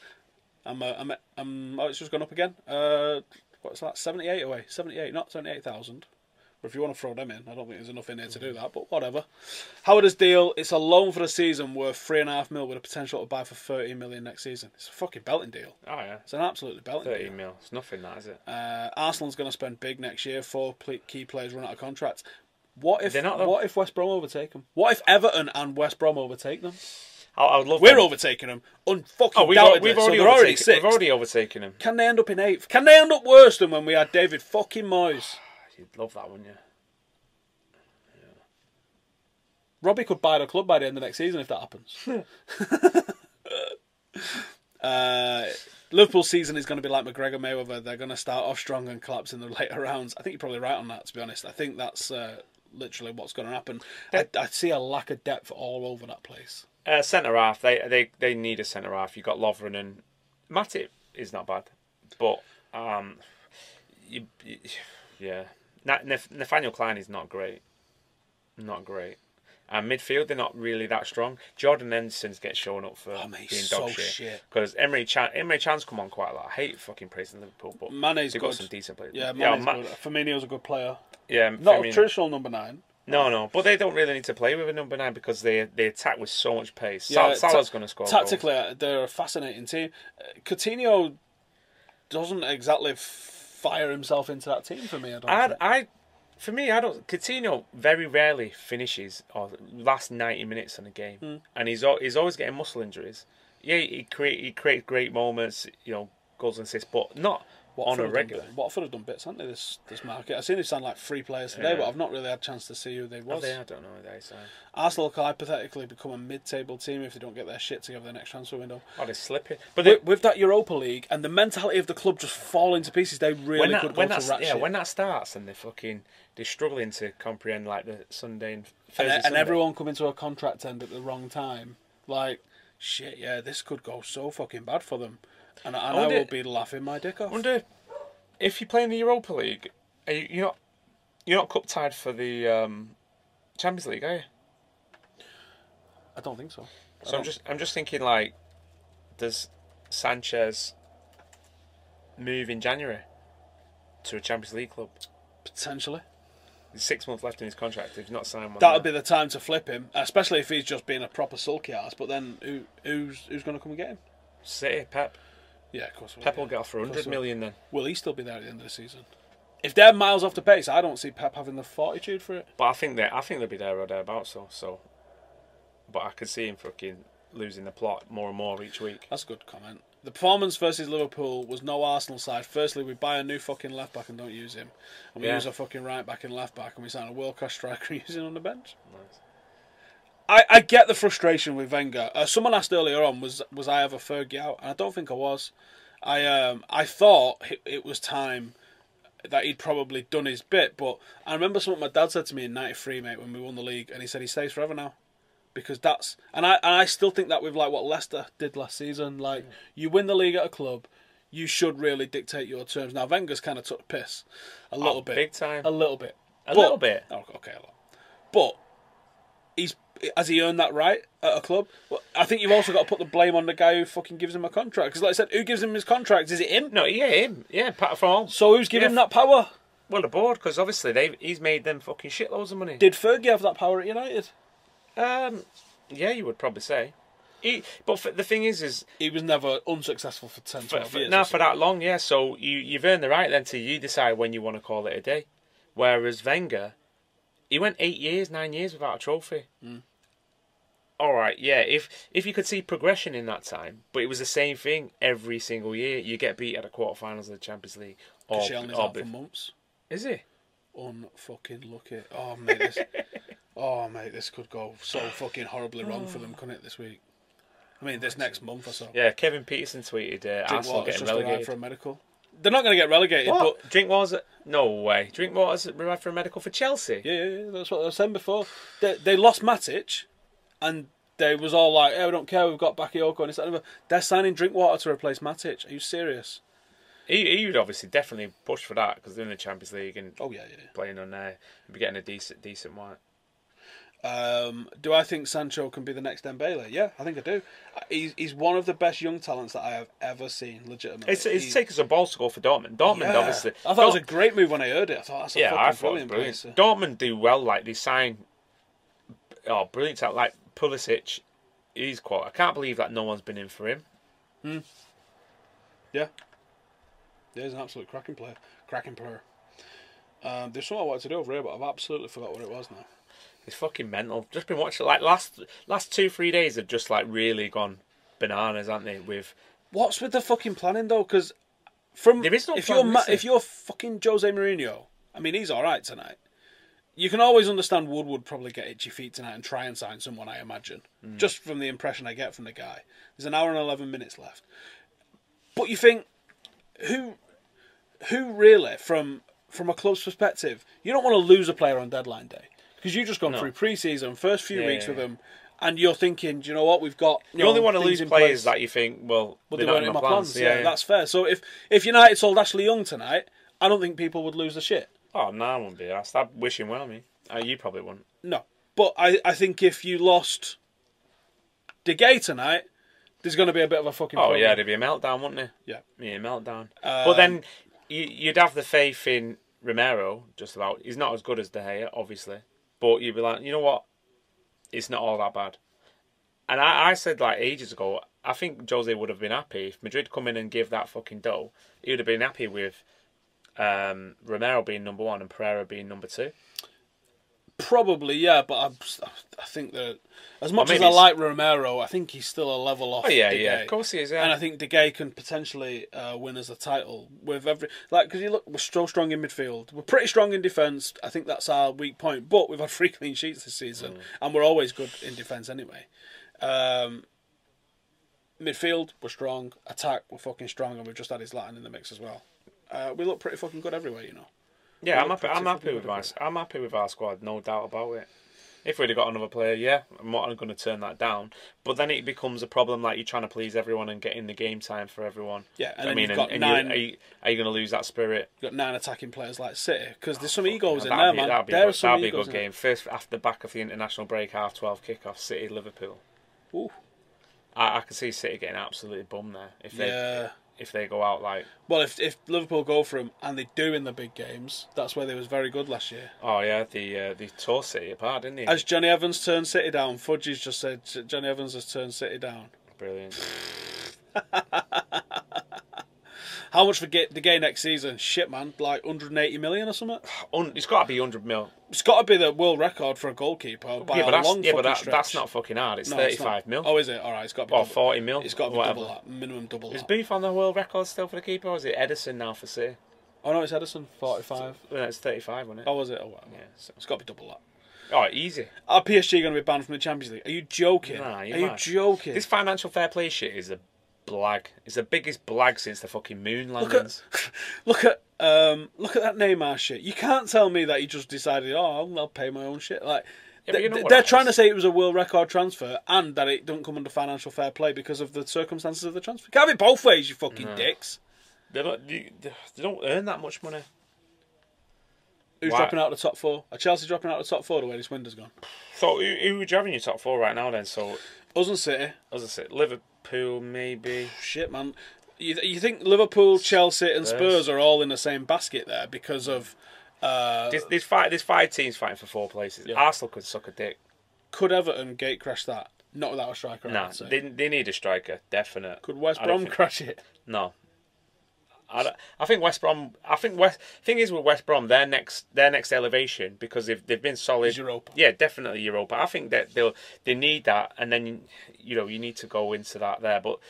Oh, it's just gone up again. What's that? 78 away. 78, not 78,000. But if you want to throw them in, I don't think there's enough in here to do that. But whatever. Howard's deal. It's a loan for the season worth $3.5 million with a potential to buy for $13 million next season. It's a fucking belting deal. Oh yeah. It's an absolutely belting 30 deal. mil. It's nothing, that is it? Arsenal's going to spend big next year. 4 key players run out of contracts. What if West Brom overtake them? What if Everton and West Brom overtake them? I would love. We're overtaking them. We've already overtaken them. Can they end up in 8th? Can they end up worse than when we had David fucking Moyes? You'd love that, wouldn't you? Robbie could buy the club by the end of next season if that happens. Liverpool's season is going to be like McGregor Mayweather. They're going to start off strong and collapse in the later rounds. I think you're probably right on that, to be honest. I think that's literally what's going to happen. I see a lack of depth all over that place. Centre half, they need a centre half. You've got Lovren and Matip is not bad, but Nathaniel Klein is not great. And midfield, they're not really that strong. Jordan Henderson's get shown up for being dog shit. Because Emre Can's come on quite a lot. I hate fucking praising Liverpool, but Mane's they've good. got some decent players. Yeah, Mane's good. Firmino's a good player. Yeah, not a traditional number 9. No, but they don't really need to play with a number 9 because they attack with so much pace. Yeah, Salah's going to score tactically, goals. They're a fascinating team. Coutinho doesn't exactly fire himself into that team for me. Coutinho very rarely finishes or last 90 minutes in a game, and he's always getting muscle injuries. Yeah, he creates great moments, goals and assists, but not on a regular. Watford have done bits, haven't they, this market? I've seen they've signed like 3 players today, but I've not really had a chance to see who they was. I don't know who they signed. Arsenal could hypothetically become a mid-table team if they don't get their shit together the next transfer window. Oh, they're slipping. But with that Europa League and the mentality of the club just falling to pieces, they really could go to rat shit. When that starts and they're struggling to comprehend like the Sunday and Thursday and everyone coming to a contract end at the wrong time. Like, shit, yeah, this could go so fucking bad for them. And I will be laughing my dick off. I wonder if you play in the Europa League, you're not cup tied for the Champions League, are you? I don't think so. So I'm just thinking, like, does Sanchez move in January to a Champions League club? Potentially. There's 6 months left in his contract. If he's not signed one, that would be the time to flip him, especially if he's just being a proper sulky ass. But then who's going to come and get him? City, Pep. Yeah, of course. Pep will get off for 100 million then. Will he still be there at the end of the season? If they're miles off the pace, I don't see Pep having the fortitude for it. But I think they'll be there or thereabouts. So, but I could see him fucking losing the plot more and more each week. That's a good comment. The performance versus Liverpool was no Arsenal side. Firstly, we buy a new fucking left back and don't use him, and we use a fucking right back and left back, and we sign a world class striker and use him on the bench. Nice. I get the frustration with Wenger. Someone asked earlier on, was I ever Fergie out? And I don't think I was. I thought it was time that he'd probably done his bit, but I remember something my dad said to me in '93, mate, when we won the league, and he said he stays forever now, because that's and I still think that with like what Leicester did last season, like you win the league at a club, you should really dictate your terms. Now Wenger's kind of took the piss a little bit, big time, a little bit, a little bit. Okay, a lot, but has he earned that right at a club? Well, I think you've also got to put the blame on the guy who fucking gives him a contract. Because like I said, who gives him his contract? Is it him? No, yeah, him. Yeah, Pat from. So who's giving him that power? Well, the board, because obviously he's made them fucking shitloads of money. Did Fergie have that power at United? Yeah, you would probably say. But the thing is he was never unsuccessful for 10, 12 years. No, for that long, yeah. So you've earned the right then to you decide when you want to call it a day. Whereas Wenger, he went 8 years, 9 years without a trophy. All right, yeah. If you could see progression in that time, but it was the same thing every single year. You get beat at the quarterfinals of the Champions League. Koscielny's out for months. Is he? unfucking lucky. Oh mate, this could go so fucking horribly wrong for them, couldn't it? This week. I mean, this next month or so. Yeah, Kevin Peterson tweeted Arsenal getting relegated for a medical. They're not going to get relegated. What? But Drinkwater's no way. Drinkwater's arrived for a medical for Chelsea. Yeah. That's what I was saying before. They lost Matic, and they was all like, "Hey, we don't care. We've got Bakayoko." And it's like, they're signing Drinkwater to replace Matic. Are you serious? He would obviously definitely push for that because they're in the Champions League and playing on there and be getting a decent white. Do I think Sancho can be the next Dembele? Yeah, I think I do. He's one of the best young talents that I have ever seen, legitimately. It's taken some balls to go for Dortmund. Dortmund, obviously. I thought it was a great move when I heard it. I thought that's a fucking brilliant move. Dortmund do well, like they sign brilliant talent, like Pulisic. He's quite. I can't believe that no one's been in for him. Yeah, he's an absolute cracking player. There's something I wanted to do over here, but I've absolutely forgot what it was now. It's fucking mental. Just been watching like last 2-3 days have just like really gone bananas, haven't they? With what's with the fucking planning though? Because there is no if you're fucking Jose Mourinho, I mean he's all right tonight. You can always understand Wood would probably get itchy feet tonight and try and sign someone. I imagine just from the impression I get from the guy. There's an hour and 11 minutes left, but you think who really from a club's perspective, you don't want to lose a player on deadline day. Because you've just gone through pre-season, first few weeks with them, and you're thinking, do you know what, we've got... You only want to lose players that you think, well they weren't in my plans. Yeah, that's fair. So if United sold Ashley Young tonight, I don't think people would lose the shit. Oh, no, I wouldn't be. I'd start wishing well, me. You probably wouldn't. No. But I think if you lost De Gea tonight, there's going to be a bit of a fucking problem. Oh, yeah, there'd be a meltdown, wouldn't there? Yeah. Yeah, a meltdown. But then you'd have the faith in Romero, just about. He's not as good as De Gea, obviously. But you'd be like, you know what? It's not all that bad. And I said like ages ago, I think Jose would have been happy if Madrid come in and give that fucking dough. He would have been happy with Romero being number 1 and Pereira being number 2. Probably, yeah, but I think that as much as I like Romero, I think he's still a level off. Oh yeah, De Gea. yeah, of course he is. Yeah. And I think De Gea can potentially win as a title with because you look, we're so strong in midfield, we're pretty strong in defence. I think that's our weak point, but we've had 3 clean sheets this season, and we're always good in defence anyway. Midfield, we're strong. Attack, we're fucking strong, and we've just had his Latin in the mix as well. We look pretty fucking good everywhere, you know. Yeah, I'm happy with our squad, no doubt about it. If we'd have got another player, yeah, I'm not going to turn that down. But then it becomes a problem, like you're trying to please everyone and get in the game time for everyone. Yeah, and you've got 9. Are you going to lose that spirit? You've got 9 attacking players like City because there's some egos in there, man. That'd be a good game. First, after the back of the international break, 12:30 kickoff, City Liverpool. Ooh. I can see City getting absolutely bummed there if they go out like... Well, if Liverpool go for them, and they do in the big games, that's where they was very good last year. Oh, yeah, they tore City apart, didn't they? As Johnny Evans turned City down, Fudgy's just said Johnny Evans has turned City down. Brilliant. How much for De Gea next season? Shit, man, like 180 million or something? It's got to be 100 mil. It's got to be the world record for a goalkeeper by a long fucking stretch. That's not fucking hard. It's 35 mil. Oh, is it? All right, it's got to be or 40 mil. It's got to be double that. Minimum double that. Is Booth on the world record still for the keeper, or is it Edison now for City? Oh, no, it's Edison, 45. Well, it's 35, wasn't it? Oh, was it? Oh, well, yeah. So it's got to be double that. Oh, easy. Are PSG going to be banned from the Champions League? Are you joking? Nah, you joking? This financial fair play shit is a blag. It's the biggest blag since the fucking moon landings. Look at that Neymar shit. You can't tell me that he just decided, I'll pay my own shit. Like they're trying to say it was a world record transfer and that it don't come under financial fair play because of the circumstances of the transfer. Can't be both ways, you fucking dicks. They don't earn that much money. Who's dropping out of the top 4? Are Chelsea dropping out of the top 4 the way this window's gone? So who would you have in your top 4 right now then? So us and City. Liverpool maybe. Shit, man. You think Liverpool, Chelsea and Spurs are all in the same basket there because of... There's 5 teams fighting for 4 places. Yeah. Arsenal could suck a dick. Could Everton gate crash that? Not without a striker, No, they need a striker, definite. Could West Brom crash it? No. I think West Brom. Thing is with West Brom, their next elevation, because they've been solid. Is Europa. Yeah, definitely Europa. I think that they need that, and then you need to go into that there, but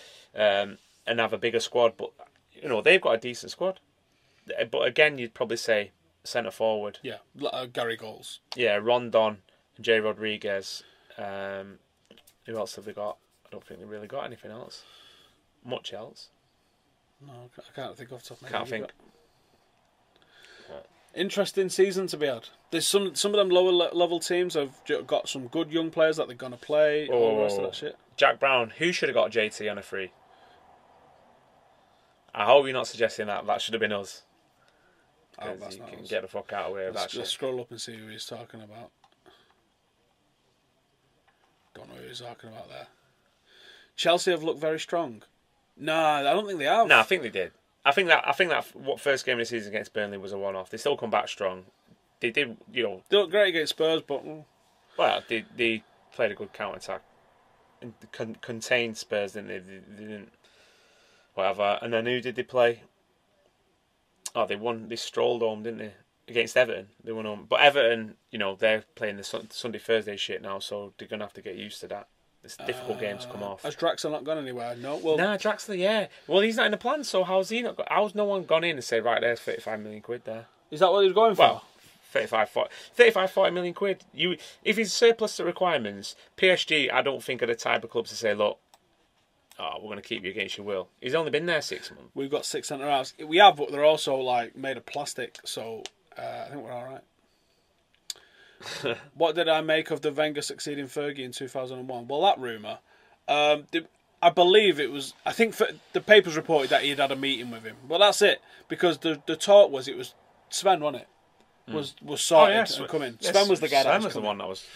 and have a bigger squad. But they've got a decent squad. But again, you'd probably say centre forward. Yeah, Gary Goals. Yeah, Rondon, Jay Rodriguez. Who else have they got? I don't think they really got anything else. Much else. No, I can't think off the top of my head. Can't think. Interesting season to be had. There's some of them lower level teams have got some good young players that they're going to play. All the rest of that shit. Jack Brown, who should have got JT on a free? I hope you're not suggesting that should have been us. Oh, that's you not can us. get the fuck out of here. Let's scroll up and see who he's talking about. Don't know who he's talking about there. Chelsea have looked very strong. Nah, I don't think they have. No, I think they did. I think that what first game of the season against Burnley was a one-off. They still come back strong. They did, They looked great against Spurs, but well, they played a good counter-attack and contained Spurs, didn't they? They didn't. Whatever. And then who did they play? Oh, they won. They strolled home, didn't they? Against Everton, they won home. But Everton, they're playing the Sunday Thursday shit now, so they're gonna have to get used to that. It's a difficult game to come off. Has Draxler not gone anywhere? No. Well, nah, Draxler, yeah. Well, he's not in the plan, so how's no one gone in and said, right, there's 35 million quid there? Is that what he was going for? Well, 40 million quid. If he's surplus to requirements, PSG, I don't think are the type of clubs to say, look, we're going to keep you against your will. He's only been there 6 months. We've got 6 centre halves. We have, but they're also made of plastic, so I think we're all right. What did I make of the Wenger succeeding Fergie in 2001? Well, that rumour, I believe it was. I think the papers reported that he had a meeting with him. Well, that's it, because the talk was it was Sven, wasn't it? Was sorted and coming. Yes, Sven was the guy. Sven was the one that was.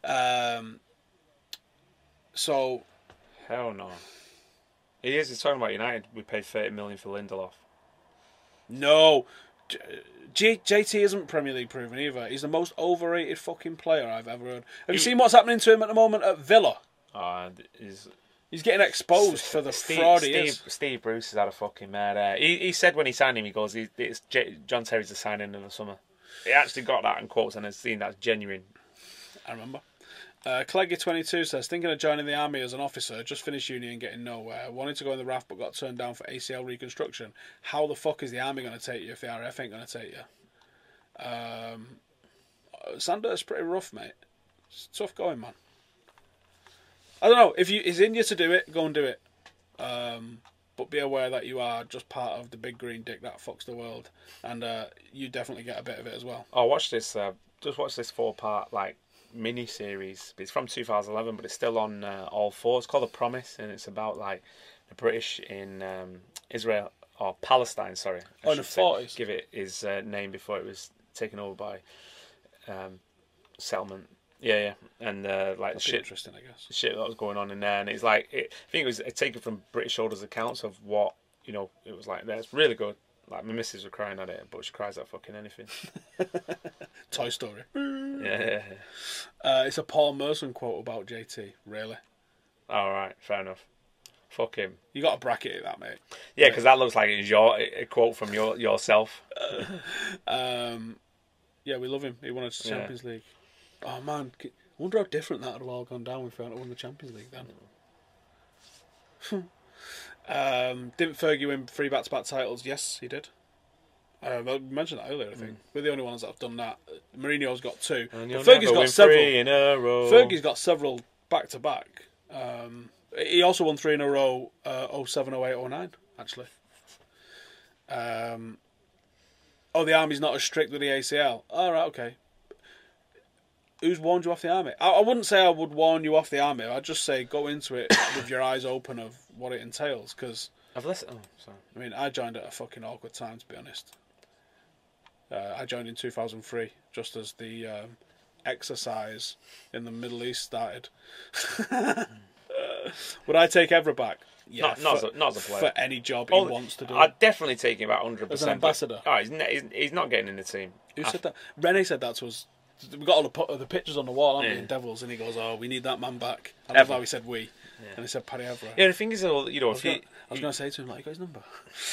So. Hell no. He's talking about United. We paid 30 million for Lindelof. No. JT isn't Premier League proven either. He's the most overrated fucking player I've ever heard. Have you seen what's happening to him at the moment at Villa? He's getting exposed for the fraud he is. Steve Bruce has had a fucking mad. He said when he signed him, he goes, John Terry's the signing of the summer. He actually got that in quotes and has seen that's genuine. I remember. Cleggy22 says, thinking of joining the army as an officer, just finished uni and getting nowhere. Wanted to go in the RAF but got turned down for ACL reconstruction. How the fuck is the army going to take you if the RF ain't going to take you? Sanders is pretty rough, mate. It's tough going, man. I don't know. If it's in you to do it, go and do it. But be aware that you are just part of the big green dick that fucks the world. And you definitely get a bit of it as well. Oh, watch this. Just watch this 4-part, mini series. It's from 2011, but it's still on All 4. It's called The Promise, and it's about the British in Israel or Palestine. Sorry, in the 40s. Give it his name before it was taken over by settlement. Yeah, and shit. Interesting, I guess. Shit that was going on in there, and it's I think it was taken from British shoulders accounts of what it was like there. It's really good. My missus was crying at it, but she cries at fucking anything. Toy Story. Yeah. It's a Paul Merson quote about JT, really. All right, fair enough. Fuck him. You got to bracket it, that, mate. Yeah, because that looks like it's a quote from yourself. Yeah, we love him. He won a Champions League. Oh, man. I wonder how different that would have all gone down if we hadn't won the Champions League then. Didn't Fergie win 3 back-to-back titles? Yes, he did. I mentioned that earlier, I think. We're the only ones that have done that. Mourinho's got 2. Fergie's got several. 3 in a row. Fergie's got several back-to-back. He also won 3 in a row, 07, 08, 09, actually. The Army's not as strict with the ACL. All right, okay. Who's warned you off the Army? I wouldn't say I would warn you off the Army. I'd just say go into it with your eyes open of what it entails. Because I've listened. Oh, sorry. I mean, I joined at a fucking awkward time, to be honest. I joined in 2003, just as the exercise in the Middle East started. Would I take Evra back? Yeah, not as a player. For any job he wants to do. I'd definitely take him about 100%. As an ambassador. He's not getting in the team. Who said that? Rene said that to us. We got all the pictures on the wall, haven't we, in Devils, and he goes, we need that man back. I love how he said we. Yeah. And he said Paddy Evra. Yeah, the thing is, I was going to say to him, you got his number?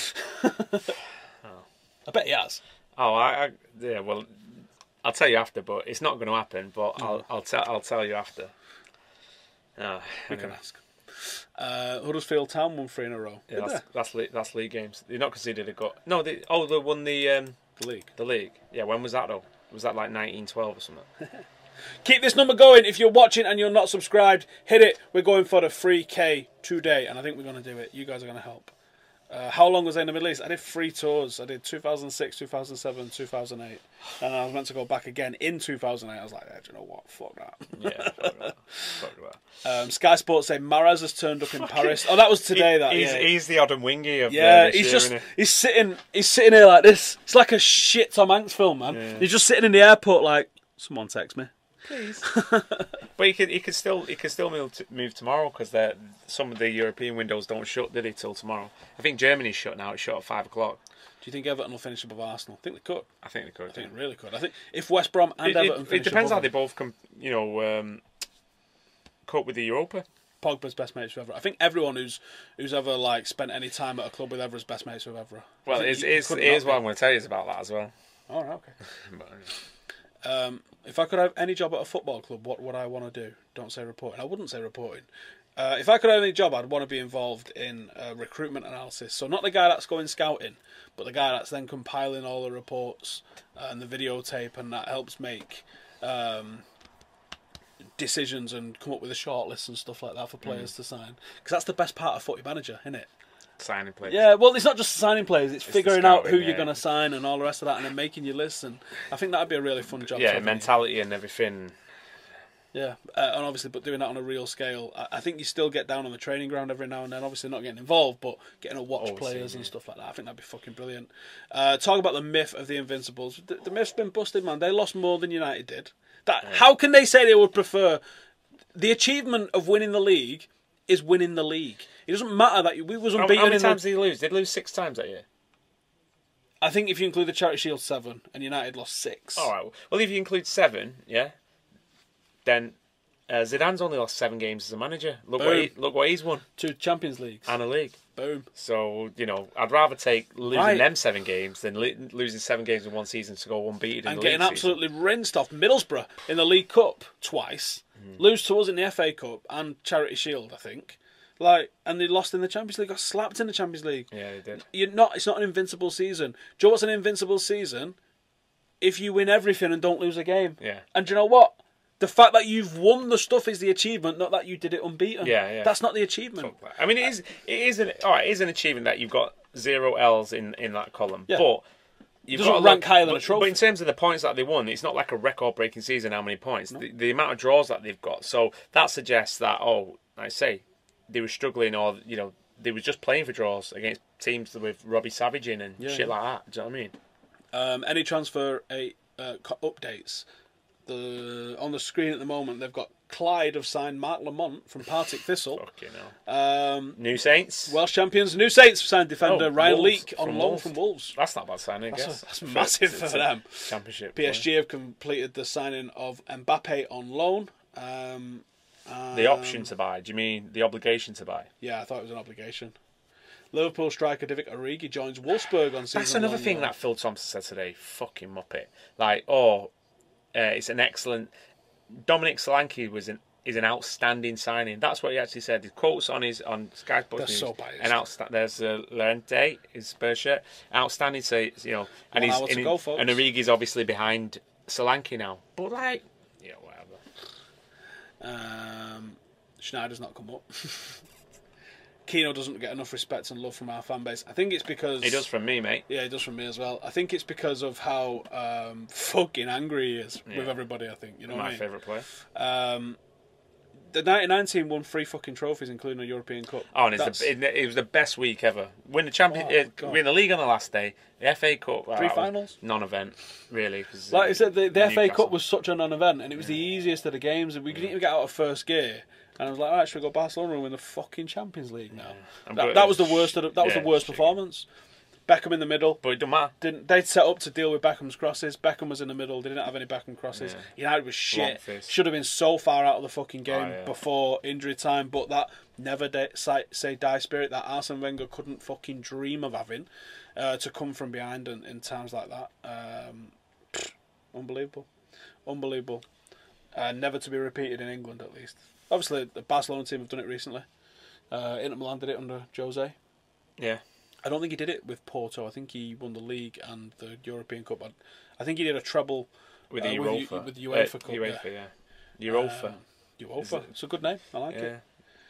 I bet he has. Well, I'll tell you after, but it's not going to happen, but I'll tell you after. We can ask. Huddersfield Town won 3 in a row. Yeah, that's league games. They're not considered a goal. No, they won the league. The league. Yeah, when was that though? Was that like 1912 or something? Keep this number going. If you're watching and you're not subscribed, hit it. We're going for the 3K today, and I think we're going to do it. You guys are going to help. How long was I in the Middle East? I did 3 tours. I did 2006, 2007, 2008. And I was meant to go back again in 2008. I was like, do you know what? Fuck that. Yeah, fuck that. Sky Sports say Maraz has turned up in Paris. Oh, that was today. He's the Adam Wingy of he's sitting here like this. It's like a shit Tom Hanks film, man. Yeah. He's just sitting in the airport like, someone text me. Please. But he could still move tomorrow because some of the European windows don't shut, did they, till tomorrow? I think Germany's shut now. It's shut at 5 o'clock. Do you think Everton will finish above Arsenal? I think they could. I think they really could. I think if West Brom and Everton finish it depends above how they both cope with the Europa. Pogba's best mates with Evra. I think everyone who's ever like spent any time at a club with Evra is best mates with Evra. Well, here's what I'm going to tell you about that as well. All right, okay. If I could have any job at a football club, what would I want to do? Don't say reporting. I wouldn't say reporting. If I could have any job, I'd want to be involved in recruitment analysis. So not the guy that's going scouting, but the guy that's then compiling all the reports and the videotape, and that helps make decisions and come up with a shortlist and stuff like that for players to sign. Because that's the best part of Footy Manager, isn't it? Signing players. Yeah, well, it's not just signing players; it's figuring out who you're going to sign and all the rest of that, and then making your list. And I think that'd be a really fun job. Yeah, mentality and everything. Yeah, and obviously, but doing that on a real scale, I think you still get down on the training ground every now and then. Obviously, not getting involved, but getting to watch players and stuff like that. I think that'd be fucking brilliant. Talk about the myth of the Invincibles. The myth's been busted, man. They lost more than United did. How can they say they would prefer the achievement of winning the league? Is winning the league. It doesn't matter that we was unbeaten. How many times did they lose? Did they lose 6 times that year? I think if you include the Charity Shield, 7, and United lost 6. All right. Well, if you include 7, yeah, then Zidane's only lost 7 games as a manager. Look what he's won. 2 Champions Leagues and a league. Boom. So I'd rather take losing them 7 games than losing 7 games in one season to go unbeaten and getting absolutely rinsed off Middlesbrough in the League Cup twice. Lose to us in the FA Cup and Charity Shield, I think. And they lost in the Champions League. Got slapped in the Champions League. Yeah, they did. It's not an invincible season. Do you know what's an invincible season? If you win everything and don't lose a game. Yeah. And do you know what? The fact that you've won the stuff is the achievement, not that you did it unbeaten. Yeah. That's not the achievement. I mean, it is an achievement that you've got 0 L's in that column. Yeah. But it doesn't rank higher than a trophy. But in terms of the points that they won, it's not like a record-breaking season. How many points? No. The amount of draws that they've got. So that suggests that I say they were struggling, or they were just playing for draws against teams with Robbie Savage in and shit like that. Do you know what I mean? Any transfer updates? On the screen at the moment, they've got Clyde have signed Mark Lamont from Partick Thistle. Fucking hell. New Saints. Welsh champions. New Saints signed defender Ryan Leake on loan from Wolves. That's not a bad signing, I guess. That's massive for them. Championship. PSG have completed the signing of Mbappe on loan. The option to buy. Do you mean the obligation to buy? Yeah, I thought it was an obligation. Liverpool striker Divock Origi joins Wolfsburg on season. That's another thing that Phil Thompson said today. Fucking muppet. It's an excellent. Dominic Solanke is an outstanding signing. That's what he actually said. His quotes on Sky Sports News. So biased. There's Llorente, his Spurs shirt. Outstanding. So and Origi's obviously behind Solanke now. But whatever. Schneider's not come up. Keno doesn't get enough respect and love from our fan base. I think it's because... He does from me, mate. Yeah, he does from me as well. I think it's because of how fucking angry he is with everybody, I think. You know what I mean? My favourite player. The 99 team won 3 fucking trophies, including a European Cup. Oh, and it was the best week ever. Win the win the league on the last day. The FA Cup. 3 finals? Non-event, really. Like I said, the FA Cup was such a non-event, and it was the easiest of the games, and we didn't even get out of first gear. And I was like, should we go Barcelona and win the fucking Champions League now? Yeah. That was the worst. That was the worst performance. Beckham in the middle. But it don't matter. They'd set up to deal with Beckham's crosses. Beckham was in the middle. They didn't have any Beckham crosses. Yeah. United was shit. Should have been so far out of the fucking game before injury time. But that never say die spirit that Arsene Wenger couldn't fucking dream of having to come from behind in times like that. Unbelievable. Never to be repeated in England, at least. Obviously, the Barcelona team have done it recently. Inter Milan did it under Jose. Yeah. I don't think he did it with Porto. I think he won the league and the European Cup. I think he did a treble with the UEFA. With the UEFA Cup. UEFA, yeah. Europa. UEFA. It's a good name. I like it.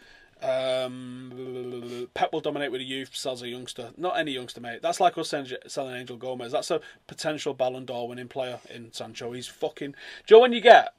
Pep will dominate with a youth, sells a youngster. Not any youngster, mate. That's like us selling Angel Gomez. That's a potential Ballon d'Or winning player in Sancho. He's fucking... Joe, when you get...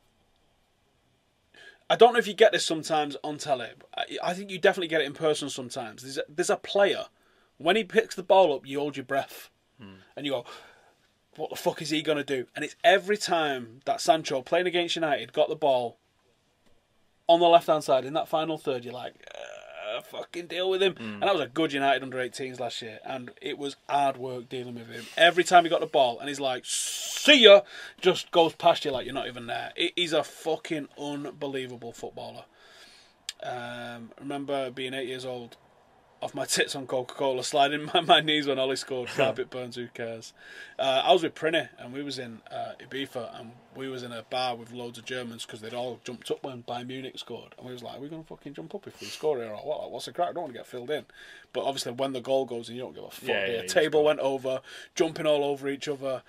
I don't know if you get this sometimes on telly. I think you definitely get it in person sometimes. There's a player, when he picks the ball up, you hold your breath. And you go, what the fuck is he going to do? And it's every time that Sancho, playing against United, got the ball on the left-hand side in that final third, you're like, fucking deal with him. And that was a good United under-18s last year. And it was hard work dealing with him. Every time he got the ball, and he's like, see ya, just goes past you like you're not even there. He's a fucking unbelievable footballer. Remember being 8 years old, off my tits on Coca-Cola, sliding my knees when Ollie scored. Carpet burns, who cares? I was with Prinny, and we was in Ibiza, and we was in a bar with loads of Germans because they'd all jumped up when Bayern Munich scored. And we was like, are we going to fucking jump up if we score here? Or what? What's the crack? I don't want to get filled in. But obviously when the goal goes in, you don't give a fuck. The table went over, jumping all over each other.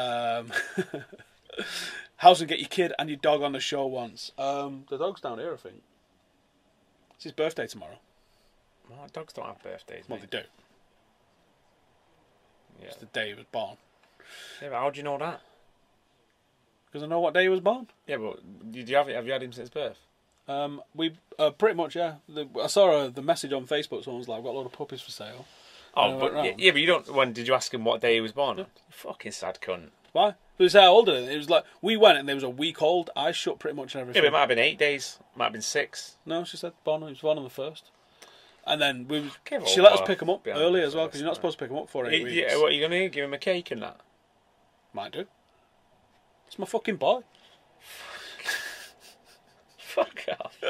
How's it get your kid and your dog on the show once? The dog's down here, I think. It's his birthday tomorrow. Well, dogs don't have birthdays. Well, mate. they do. Yeah. It's the day he was born. Yeah, but how do you know that? Because I know what day he was born. Yeah, but have you had him since birth? We pretty much, yeah. I saw the message on Facebook. Someone was like, "I've got a lot of puppies for sale." Oh, but yeah, but you don't. When did you ask him what day he was born? Yeah. You fucking sad cunt. Why? It was how old it was. Like we went and there was a week old. I shut pretty much everything. Yeah, but it might have been 8 days. Might have been 6. No, she said he was born on the 1st. And then she let us pick him up early as well, because you're not supposed to pick him up for 8 weeks. Yeah, what are you going to do? Give him a cake and that? Might do. It's my fucking boy. Fuck off.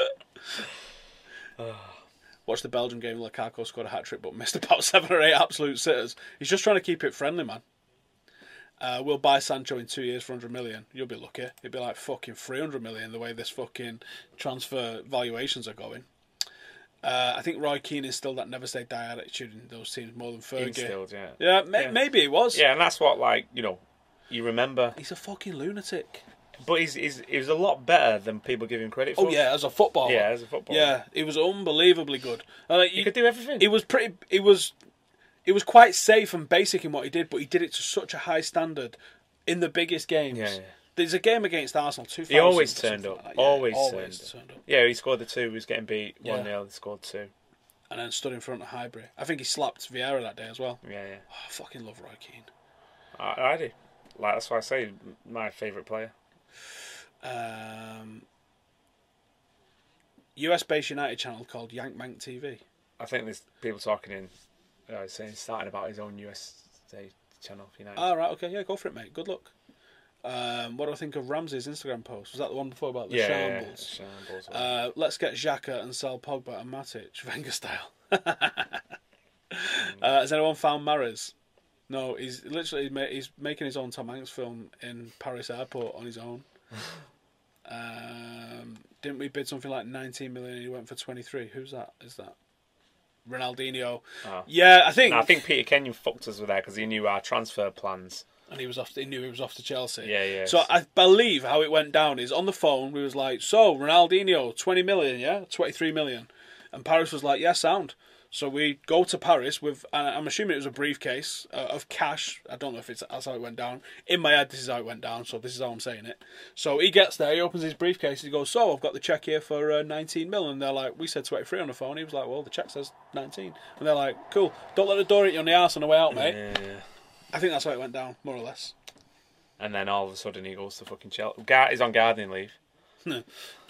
Watched the Belgium game. Lukaku scored a hat-trick, but missed about 7 or 8 absolute sitters. He's just trying to keep it friendly, man. We'll buy Sancho in 2 years for 100 million. You'll be lucky. It'd be like fucking 300 million the way this fucking transfer valuations are going. I think Roy Keane instilled that never say die attitude in those teams more than Fergie. Instilled, yeah. Yeah, maybe it was. Yeah, and that's what, you remember. He's a fucking lunatic. But he was a lot better than people give him credit for. Oh, yeah, as a footballer. Yeah, as a footballer. Yeah, he was unbelievably good. He could do everything. It was quite safe and basic in what he did, but he did it to such a high standard in the biggest games. Yeah. There's a game against Arsenal, 2000. He always turned up. Like always turned up. Yeah, he scored the 2. He was getting beat 1-0. He scored 2. And then stood in front of Highbury. I think he slapped Vieira that day as well. Yeah. Oh, I fucking love Roy Keane. I do. That's why I say my favourite player. US-based United channel called Yank Mank TV. I think there's people talking starting about his own USA channel for United. Oh, right, okay, yeah, go for it, mate. Good luck. What do I think of Ramsey's Instagram post? Was that the one before about the shambles? Yeah, shambles. Let's get Xhaka and sell Pogba and Matic, Wenger style. Has anyone found Mahrez? No, he's making his own Tom Hanks film in Paris airport on his own. Didn't we bid something like 19 million and he went for 23? Who's that? Is that Ronaldinho? Oh. Yeah, I think Peter Kenyon fucked us with that because he knew our transfer plans. And he knew he was off to Chelsea. Yeah. So I believe how it went down is on the phone we was like, so Ronaldinho, 20 million, yeah? 23 million. And Paris was like, yeah, sound. So we go to Paris with, I'm assuming it was a briefcase of cash. I don't know if that's how it went down. In my head, this is how it went down, so this is how I'm saying it. So he gets there, he opens his briefcase, he goes, so I've got the cheque here for 19 million. And they're like, we said 23 on the phone. He was like, well, the cheque says 19. And they're like, cool, don't let the door hit you on the arse on the way out, mate. Yeah. I think that's how it went down, more or less. And then all of a sudden he goes to fucking Chelsea. He's on gardening leave. Well,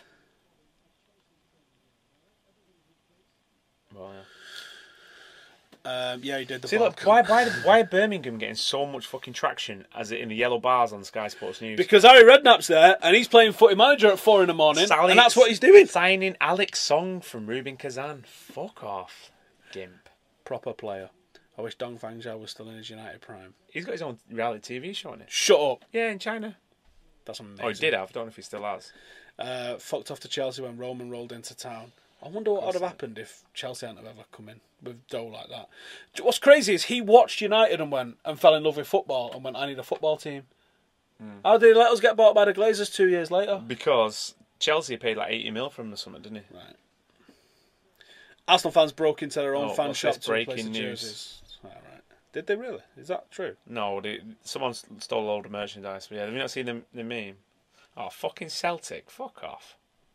yeah. Yeah, he did. See, look, why Birmingham getting so much fucking traction as it in the yellow bars on Sky Sports News? Because Harry Redknapp's there and he's playing footy manager at 4 a.m, and that's what he's doing. Signing Alex Song from Rubin Kazan. Fuck off, gimp. Proper player. I wish Dong Fangzhou was still in his United prime. He's got his own reality TV show on it. Shut up. Yeah, in China. That's amazing. Oh, he did have. I don't know if he still has. Fucked off to Chelsea when Roman rolled into town. I wonder what would have happened if Chelsea hadn't have ever come in with dough like that. What's crazy is he watched United and fell in love with football and went, I need a football team. How did he let us get bought by the Glazers 2 years later? Because Chelsea paid like 80 mil from the summit, didn't he? Right. Arsenal fans broke into their own fan shop to replace the breaking news. jerseys. Right. Did they really? Is that true? No, someone stole a load of merchandise. But yeah, have you not seen the meme? Oh, fucking Celtic. Fuck off.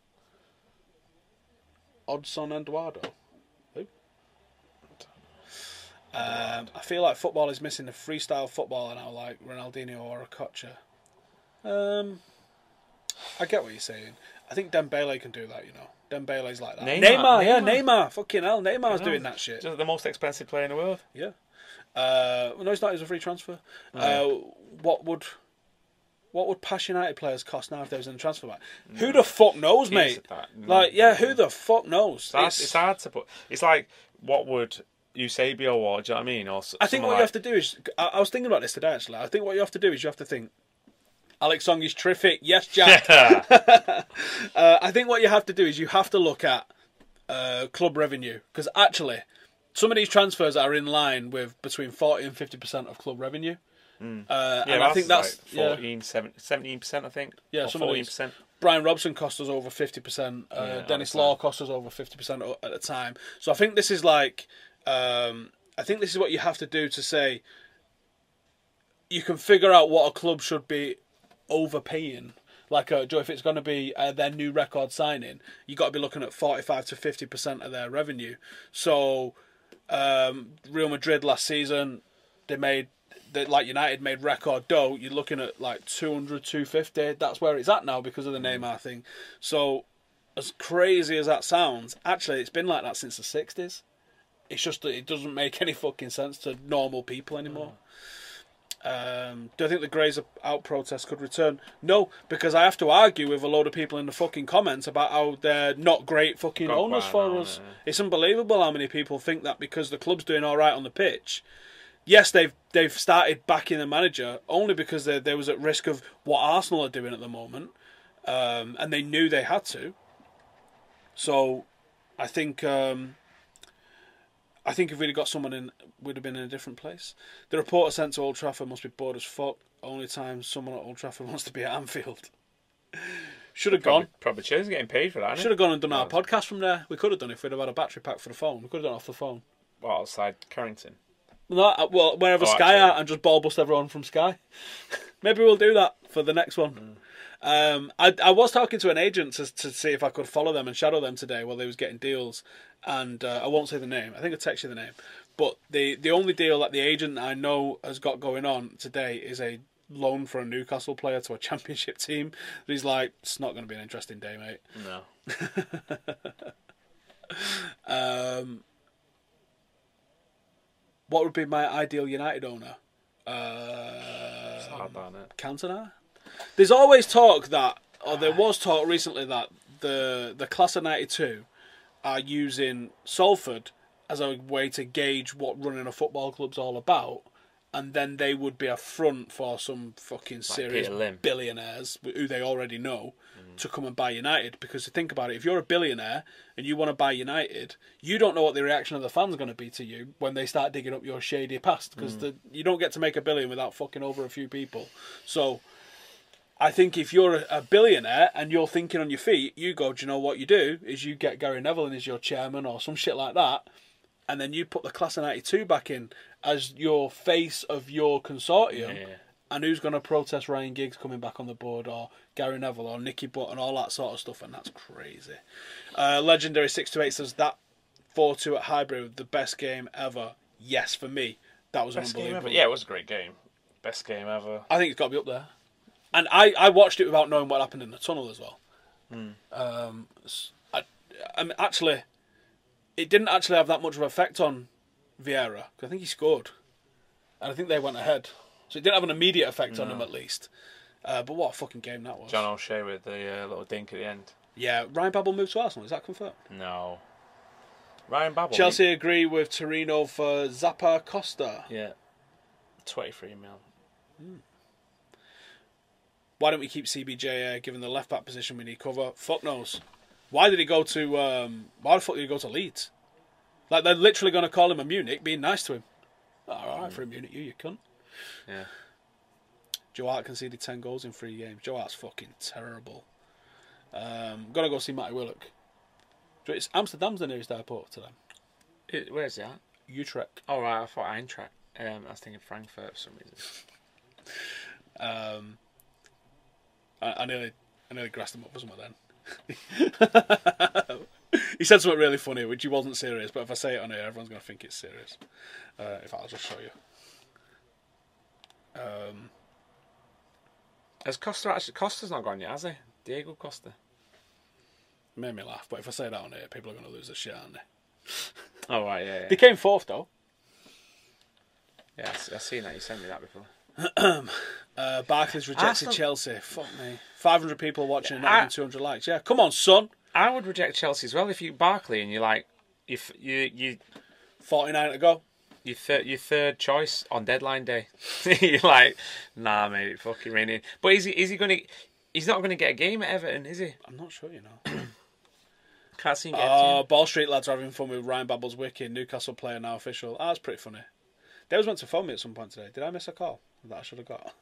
Oddson Eduardo. Who? I feel like football is missing the freestyle footballer now, like Ronaldinho or Okocha. I get what you're saying. I think Dembele can do that, you know. Dembele's like that. Neymar. Fucking hell, Neymar's doing that shit. Just the most expensive player in the world. Yeah. No, it's not. It's a free transfer. What would past United players cost now if they was in the transfer market? Who the fuck knows, mate? Who the fuck knows? It's hard to put. It's like, what would Eusebio or, do you know what I mean? Or I think what you have to do is, I was thinking about this today actually. I think what you have to do is you have to think, Alex Song is terrific. Yes, Jack. I think what you have to do is you have to look at club revenue, because actually some of these transfers are in line with between 40 and 50% of club revenue. And I think that's like 17%, I think. Yeah, or some 14%. Brian Robson cost us over 50%. Dennis Law cost us over 50% at the time. So I think this is like, I think this is what you have to do to say you can figure out what a club should be overpaying. Like, Joe, if it's going to be their new record signing, you got to be looking at 45 to 50% of their revenue. So Real Madrid last season, like United made record dough. You're looking at like 200, 250. That's where it's at now because of the Neymar thing. So as crazy as that sounds, actually it's been like that since the 60s. It's just that it doesn't make any fucking sense to normal people anymore. Do I think the Grays Out protest could return? No, because I have to argue with a load of people in the fucking comments about how they're not great fucking owners for us. It's unbelievable how many people think that because the club's doing all right on the pitch. Yes, they've started backing the manager only because they was at risk of what Arsenal are doing at the moment, and they knew they had to. So, I think if we'd have got someone in, we'd have been in a different place. The reporter sent to Old Trafford must be bored as fuck. Only time someone at Old Trafford wants to be at Anfield. Should have gone. Probably Chelsea getting paid for that. Should have gone and done our podcast from there. We could have done it if we'd have had a battery pack for the phone. We could have done it off the phone. Well, outside Carrington. No, well, wherever Sky are, and just ball bust everyone from Sky. Maybe we'll do that for the next one. I was talking to an agent to see if I could follow them and shadow them today while they was getting deals, and I won't say the name. I think I'll text you the name. But the only deal that the agent I know has got going on today is a loan for a Newcastle player to a championship team. But he's like, it's not going to be an interesting day, mate. No. What would be my ideal United owner? It's hard, isn't it? Cantona? There's always talk that, or there was talk recently that the class of 92 are using Salford as a way to gauge what running a football club's all about, and then they would be a front for some fucking serious billionaires who they already know to come and buy United. Because think about it, if you're a billionaire and you want to buy United, you don't know what the reaction of the fans are going to be to you when they start digging up your shady past, because you don't get to make $1 billion without fucking over a few people. So I think if you're a billionaire and you're thinking on your feet, you go, do you know what you do is you get Gary Neville in as your chairman or some shit like that, and then you put the class of 92 back in as your face of your consortium. Yeah. And who's going to protest Ryan Giggs coming back on the board, or Gary Neville, or Nicky Butt, and all that sort of stuff, and that's crazy. Legendary 628 says that 4-2 at Highbury, the best game ever. Yes, for me, that was unbelievable. Yeah, it was a great game. Best game ever. I think it's got to be up there. And I watched it without knowing what happened in the tunnel as well. I mean, actually, it didn't actually have that much of an effect on Vieira, because I think he scored. And I think they went ahead. So it didn't have an immediate effect on him, at least. But what a fucking game that was. John O'Shea with the little dink at the end. Yeah, Ryan Babel moved to Arsenal. Is that confirmed? No. Ryan Babel. Chelsea agree with Torino for Zappa Costa. Yeah. 23 mil. Why don't we keep CBJ given the left back position we need cover? Fuck knows. Why did he go to? Why the fuck did he go to Leeds? Like they're literally going to call him a Munich, being nice to him. All right, for a Munich, you cunt. Yeah. Joe Hart conceded 10 goals in 3 games. Joe Hart's fucking terrible. Gotta go see Matty Willock. It's Amsterdam's the nearest airport to them. Where's that? Utrecht. Oh right, I thought Eintracht. I was thinking Frankfurt for some reason. I nearly grassed him up for something then. He said something really funny, which he wasn't serious, but if I say it on here, everyone's going to think it's serious. In fact, I'll just show you. Has Costa actually... Costa's not gone yet, has he? Diego Costa. Made me laugh, but if I say that on here, people are going to lose their shit, aren't they? Oh, right, yeah. They came fourth, though. Yeah, I've seen that. You sent me that before. Barclays rejected Chelsea. Fuck me. 500 people watching and not even 200 likes. Yeah, come on, son. I would reject Chelsea as well if you Barkley and you're like... You 49 to go. Your third choice on deadline day. You're like, nah, mate, it fucking raining. But is he going to... He's not going to get a game at Everton, is he? I'm not sure, you know. Can't see him get a team. Ball Street lads are having fun with Ryan Babel's wiki. Newcastle player now official. That's pretty funny. They was meant to phone me at some point today. Did I miss a call that I should have got?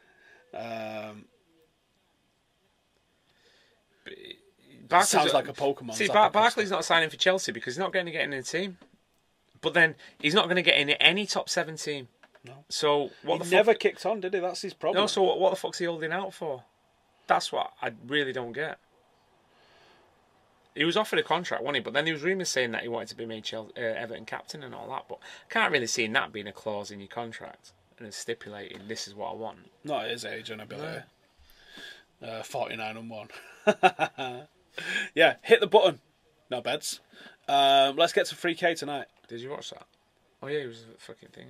Sounds like a Pokemon. See, Barkley's not signing for Chelsea because he's not going to get in the team. But then he's not going to get in any top 7 team. No. So what? He never kicked on, did he? That's his problem. No. So what the fuck's he holding out for? That's what I really don't get. He was offered a contract, wasn't he? But then there was rumours saying that he wanted to be made Everton captain and all that. But I can't really see that being a clause in your contract and stipulating this is what I want. Not at his age and ability. 49 and 1. Yeah, hit the button. No beds. Let's get to 3K tonight. Did you watch that? Oh yeah, it was a fucking thing.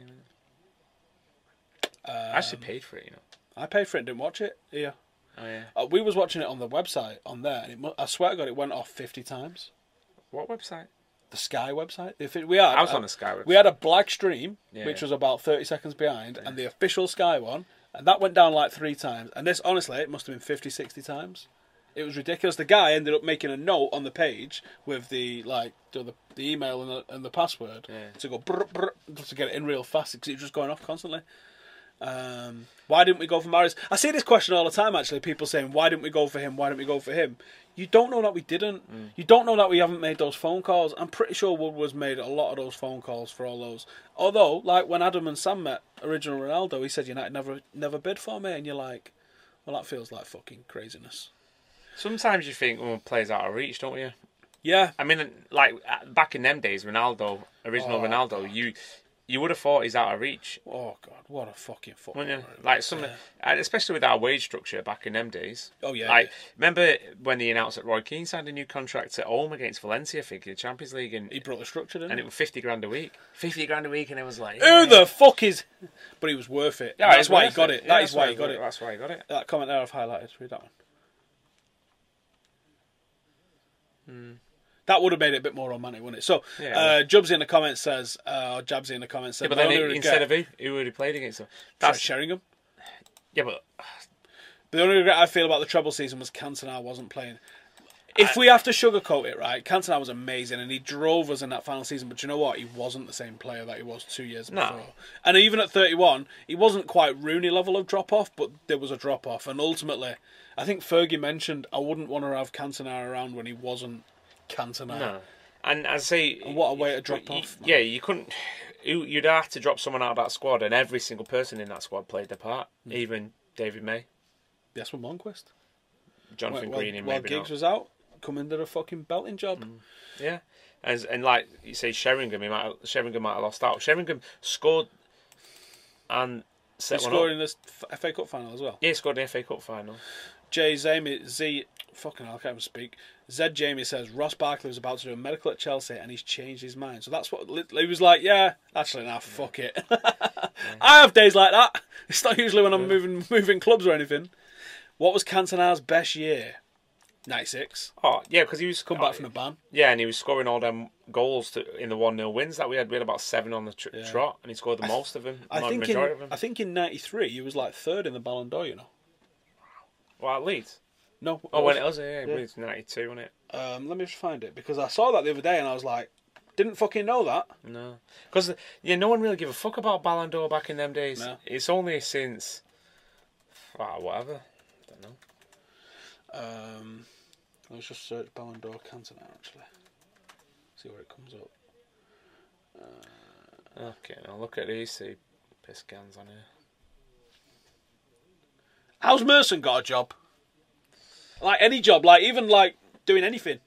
I actually paid for it, you know. I paid for it and didn't watch it. Yeah. Oh yeah. We was watching it on the website on there, and I swear to God, it went off 50 times. What website? The Sky website. I was on the Sky website. We had a black stream, which was about 30 seconds behind, and the official Sky one, and that went down like 3 times. And this, honestly, it must have been 50, 60 times. It was ridiculous. The guy ended up making a note on the page with the email and the password to go brr, brr, to get it in real fast because it was just going off constantly. Why didn't we go for Mahrez? I see this question all the time, actually. People saying, why didn't we go for him? Why didn't we go for him? You don't know that we didn't. You don't know that we haven't made those phone calls. I'm pretty sure Woodward's made a lot of those phone calls for all those. Although, like when Adam and Sam met original Ronaldo, he said United never bid for me. And you're like, well, that feels like fucking craziness. Sometimes you think, players out of reach, don't you? Yeah. I mean, like, back in them days, Ronaldo, Ronaldo, you would have thought he's out of reach. Oh, God, what a fucking footballer. Wouldn't you? Like, especially with our wage structure back in them days. Oh, yeah. Like, remember when they announced that Roy Keane signed a new contract at home against Valencia, I think, in the Champions League? And he brought the structure, didn't he? And it was 50 grand a week. 50 grand a week, and it was like... Who the fuck is... But he was worth it. Yeah, that's why he got it. That is why he got it. That's why he got it. That comment there I've highlighted. Read that one. That would have made it a bit more romantic, wouldn't it? So, Jubsy in the comments says, or Jabsy in the comments says... Yeah, but then instead of who would he played against him? That's Sheringham. Yeah, but... The only regret I feel about the treble season was Cantona wasn't playing. If we have to sugarcoat it, right, Cantona was amazing and he drove us in that final season, but you know what? He wasn't the same player that he was 2 years before. And even at 31, he wasn't quite Rooney level of drop-off, but there was a drop-off. And ultimately, I think Fergie mentioned, I wouldn't want to have Cantona around when he wasn't Cantona. No. And I say... And what a way to drop off. Yeah, you couldn't... You'd have to drop someone out of that squad, and every single person in that squad played their part. Even David May. Yes, with Monquist. Jonathan Greening, while maybe Giggs was out, coming to a fucking belting job. Yeah. And like you say, Sheringham might have lost out. Sheringham scored and set one up. He scored in the FA Cup final as well. Yeah, he scored in the FA Cup final. Fucking hell, I can't even speak. Zed Jamie says Ross Barkley was about to do a medical at Chelsea and he's changed his mind. So that's what he was like. Yeah, actually, nah, fuck it. I have days like that. It's not usually when I'm moving clubs or anything. What was Cantona's best year? 96. Oh yeah, because he was come back from the ban. Yeah, and he was scoring all them goals in the 1-0 wins that we had. We had about 7 on the trot, and he scored the most of them. I think in 93 he was like 3rd in the Ballon d'Or. You know. Well, at Leeds. No. Oh, when it was, yeah, it was 92, wasn't it? Let me just find it, because I saw that the other day and I was like, didn't fucking know that. No. Because no one really gave a fuck about Ballon d'Or back in them days. No. It's only since... whatever. I don't know. Let's just search Ballon d'Or Cantona, actually. See where it comes up. Okay, now look at these two piss scans on here. How's Merson got a job? Like, any job, like, even, like, doing anything.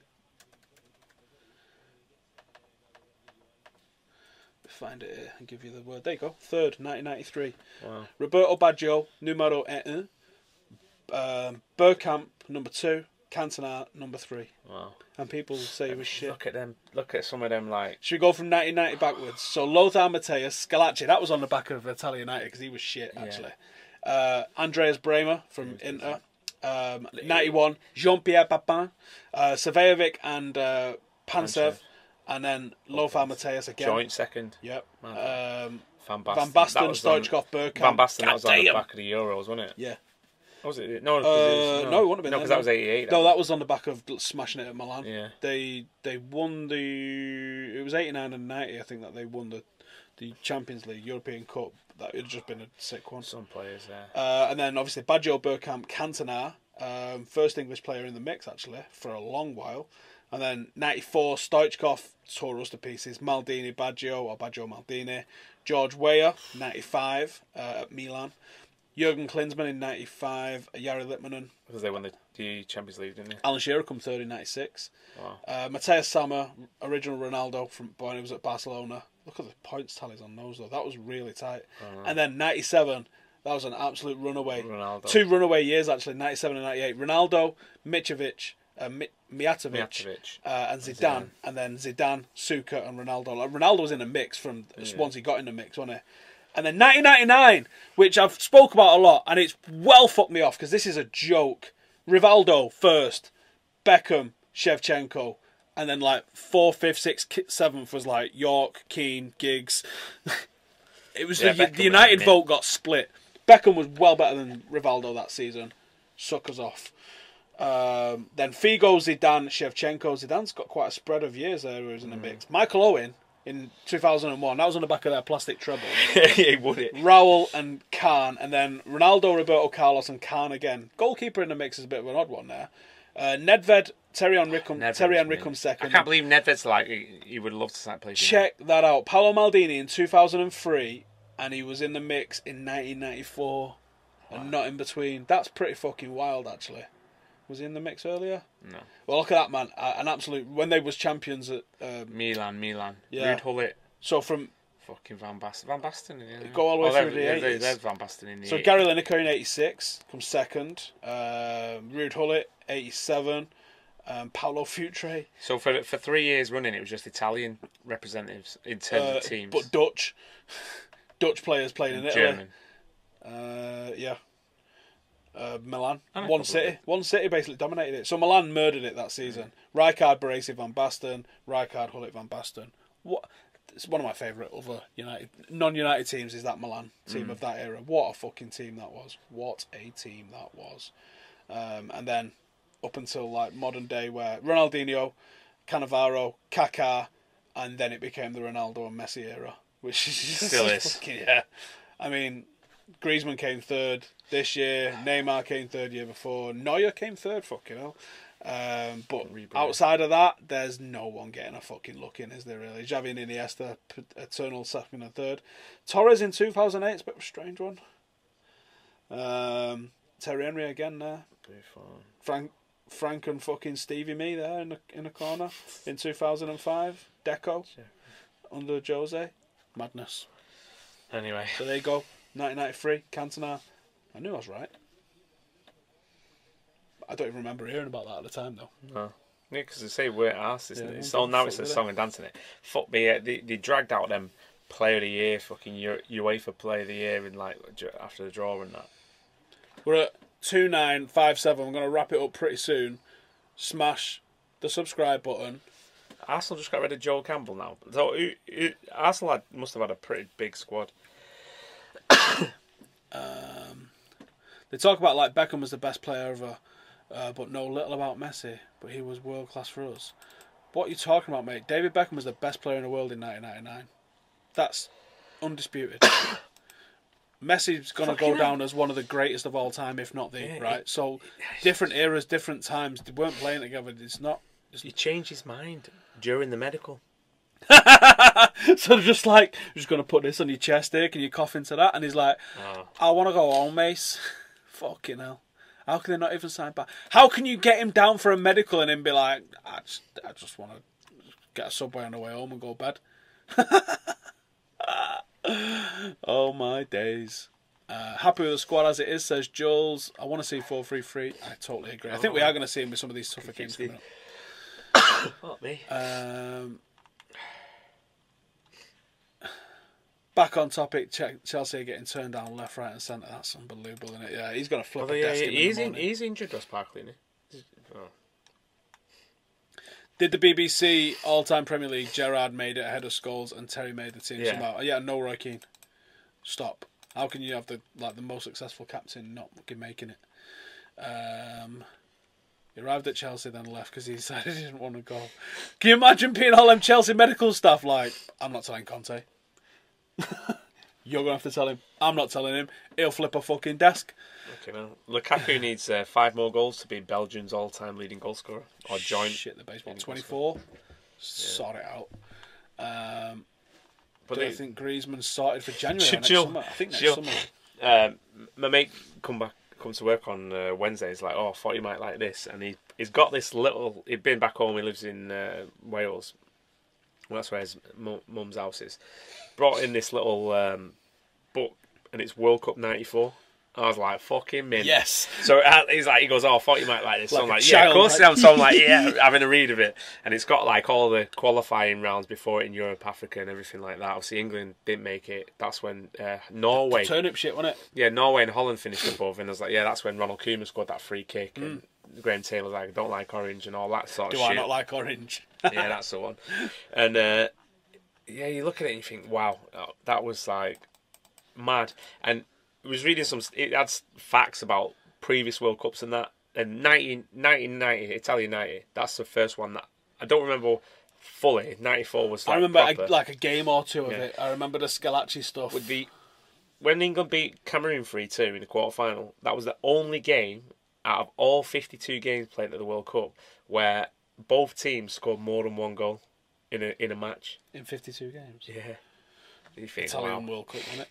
Find it here and give you the word. There you go. 3rd, 1993. Wow. Roberto Baggio, numero 1. Bergkamp, number 2. Cantona, number 3. Wow. And people say he was shit. Look at them. Look at some of them, like... Should we go from 1990 backwards? So Lothar Matthäus, Scalacci, that was on the back of Italia United because he was shit, actually. Andreas Bremer from Inter. 91, Jean-Pierre Papin. Savejovic and Pansev. And then Lothar Matthäus again. Joint second. Yep. Van Basten, Stoichkov, Bergkamp. Van Basten, that was on the back of the Euros, wasn't it? Yeah. Was it? No, it wouldn't have been. No, because that was 88. No, that was on the back of smashing it at Milan. Yeah. They won the... It was 89 and 90, I think, that they won the Champions League, European Cup. That had just been a sick one. Some players there. And then, obviously, Baggio, Bergkamp, Cantona. First English player in the mix, actually, for a long while. And then 94, Stoichkov tore us to pieces. Maldini, Baggio, or Baggio, Maldini. George Weah, 95, at Milan. Jurgen Klinsmann in 95. Jari Litmanen. Because they won the Champions League, didn't they? Alan Shearer come third in 96. Wow. Matthias Sammer, original Ronaldo from when he was at Barcelona. Look at the points tallies on those, though. That was really tight. And then 97, that was an absolute runaway. Ronaldo. 2 runaway years, actually, 97 and 98. Ronaldo, Mitrovic, Mijatovic, and Zidane. And then Zidane, Suker, and Ronaldo. Like, Ronaldo was in a mix from once he got in the mix, wasn't he? And then 1999, which I've spoke about a lot, and it's well fucked me off because this is a joke. Rivaldo first, Beckham, Shevchenko, and then like 4th, 5th, 6th, 7th was like York, Keane, Giggs. It was the United vote got split. Beckham was well better than Rivaldo that season. Suckers off. Then Figo, Zidane, Shevchenko. Zidane's got quite a spread of years there who was in the mix. Michael Owen in 2001, that was on the back of their plastic treble. He would it. Raul and Kahn, and then Ronaldo, Roberto Carlos, and Kahn again. Goalkeeper in the mix is a bit of an odd one there. Nedved, Terry Henricum second. I can't believe Nedved's like he would love to play. Check that out. Paolo Maldini in 2003, and he was in the mix in 1994, and not in between. That's pretty fucking wild, actually. Was he in the mix earlier? No. Well, look at that, man. An absolute... When they was champions at... Milan. Yeah. Ruud Gullit. So from... Fucking Van Basten. Yeah. Go all the way through the 80s. There's Van Basten in the 80s. So Gary Lineker in 86 comes second. Ruud Gullit, 87. Paolo Futre. So for 3 years running, it was just Italian representatives in terms of teams. But Dutch. Dutch players playing in Italy. German. Yeah. Milan. One city basically dominated it. So Milan murdered it that season. Rijkaard, Baresi, Van Basten. Rijkaard, Gullit, Van Basten. It's one of my favourite other non-United teams is that Milan team of that era. What a fucking team that was. What a team that was. And then up until like modern day where Ronaldinho, Cannavaro, Kaká, and then it became the Ronaldo and Messi era. Which is still is. Fucking, yeah. I mean... Griezmann came third this year. Neymar came third year before. Neuer came third, fucking hell. But outside of that, there's no one getting a fucking look in, is there really? Xavi and Iniesta, eternal second and third. Torres in 2008, it's a bit of a strange one. Terry Henry again there. Frank and fucking Stevie Me there in the corner in 2005. Deco under Jose. Madness. Anyway. So there you go. 1993, Cantona. I knew I was right. I don't even remember hearing about that at the time, though. No. Yeah, because they say we're arse, isn't it? So now it's a song and dance in it. Fuck me, they dragged out them Player of the Year, fucking UEFA Player of the Year in like after the draw and that. We're at 2957. I'm going to wrap it up pretty soon. Smash the subscribe button. Arsenal just got rid of Joel Campbell now. So Arsenal must have had a pretty big squad. They talk about like Beckham was the best player ever, but know little about Messi. But he was world class for us. What are you talking about, mate? David Beckham was the best player in the world in 1999. That's undisputed. Messi's going to go down as one of the greatest of all time, if not the, right? So, different eras, different times. They weren't playing together. It's not... He changed his mind during the medical. So just like, you're just going to put this on your chest here, can you cough into that? And he's like, I want to go home, Mace. Fucking hell. How can they not even sign back? How can you get him down for a medical and him be like, I just want to get a Subway on the way home and go to bed? Oh my days. Happy with the squad as it is, says Jules. I want to see 4-3-3. I totally agree. I think we are going to see him with some of these tougher games coming up. Fuck me. Back on topic, Chelsea are getting turned down left, right and centre. That's unbelievable, isn't it? Yeah, he's going to flip a desk he's injured, Ross Barkley, isn't he? Oh. Did the BBC all-time Premier League, Gerrard made it ahead of Scholes and Terry made the team somehow? Yeah, no, Roy Keane. Stop. How can you have the most successful captain not making it? He arrived at Chelsea, then left because he decided he didn't want to go. Can you imagine being all them Chelsea medical staff like, I'm not telling Conte. You're going to have to tell him. I'm not telling him. He'll flip a fucking desk. Okay, well, Lukaku needs 5 more goals to be Belgium's all-time leading goal scorer. Or joint. Shit, the baseball 24. Sort it out. But I think Griezmann's sorted for January next summer. I think next summer. My mate comes to work on Wednesday. He's like, I thought you might like this. And he's got this little... He'd been back home. He lives in Wales. Well, that's where his mum's house is. Brought in this little book, and it's World Cup '94. I was like, fucking mint. Yes. So he goes, I thought you might like this. So I'm like, child, yeah, of course I am. So I'm like, yeah, having a read of it. And it's got like all the qualifying rounds before it in Europe, Africa and everything like that. Obviously, England didn't make it. That's when Norway... Turnip shit, wasn't it? Yeah, Norway and Holland finished above. And I was like, yeah, that's when Ronald Koeman scored that free kick. And Graham Taylor's like, I don't like orange and all that sort of shit. Do I not like orange? Yeah, that's the one. And... yeah, you look at it and you think, wow, that was like mad. And I was reading it had facts about previous World Cups and that. And 1990, Italian 90, that's the first one that I don't remember fully. 94 was like I remember proper. a game or two of it. I remember the Scalacci stuff. When England beat Cameroon 3-2 in the quarter-final, that was the only game out of all 52 games played at the World Cup where both teams scored more than one goal in a match. In 52 games? Yeah. You think, Italian World Cup, wasn't it?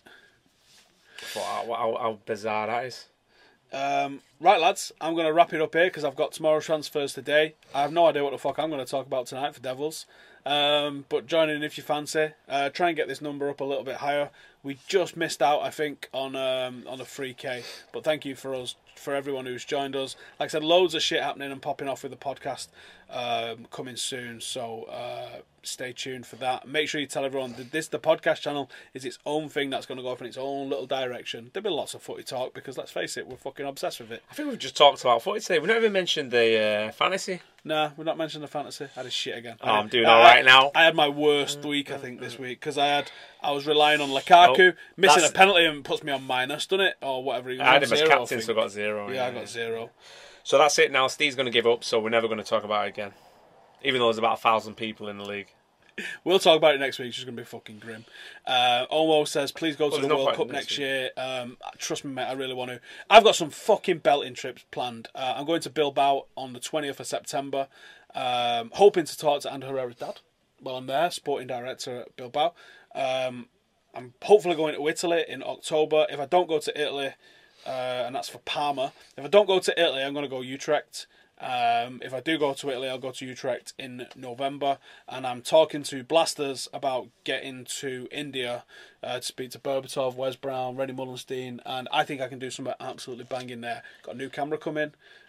How bizarre that is. Right, lads, I'm going to wrap it up here because I've got tomorrow's transfers today. I have no idea what the fuck I'm going to talk about tonight for Devils. But join in if you fancy. Try and get this number up a little bit higher. We just missed out, I think, on the 3K. But thank you for everyone who's joined us. Like I said, loads of shit happening and popping off with the podcast coming soon. So stay tuned for that. Make sure you tell everyone that the podcast channel is its own thing that's going to go off in its own little direction. There'll be lots of footy talk because, let's face it, we're fucking obsessed with it. I think we've just talked about footy today. We've not even mentioned the fantasy. Nah, we've not mentioned the fantasy. I had a shit again. I'm doing all right now. I had my worst week, I think, this week because I was relying on Lukaku. Missing a penalty and puts me on minus, doesn't it? Or whatever. I had him as captain, so I got 0. Yeah, I got 0. So that's it now. Steve's going to give up, so we're never going to talk about it again. Even though there's about 1,000 people in the league. We'll talk about it next week. It's just going to be fucking grim. Omo says, please go to the World Cup next year. Trust me, mate, I really want to. I've got some fucking belting trips planned. I'm going to Bilbao on the 20th of September. Hoping to talk to Ander Herrera's dad while I'm there, sporting director at Bilbao. I'm hopefully going to Italy in October. If I don't go to Italy, and that's for Parma. If I don't go to Italy, I'm going to go Utrecht. If I do go to Italy, I'll go to Utrecht in November, and I'm talking to Blasters about getting to India to speak to Berbatov, Wes Brown, Rennie Mullenstein, and I think I can do something absolutely banging there. Got a new camera coming,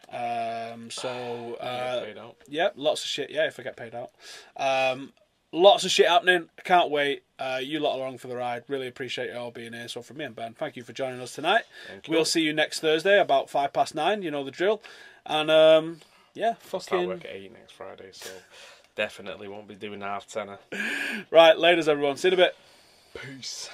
yeah, lots of shit. Yeah, if I get paid out. Lots of shit happening. I can't wait. You lot are along for the ride. Really appreciate you all being here. So from me and Ben, thank you for joining us tonight. We'll see you next Thursday about 9:05. You know the drill. And yeah, fucking... Start work at 8 next Friday, so definitely won't be doing half tenner. Right, laters everyone. See you in a bit. Peace.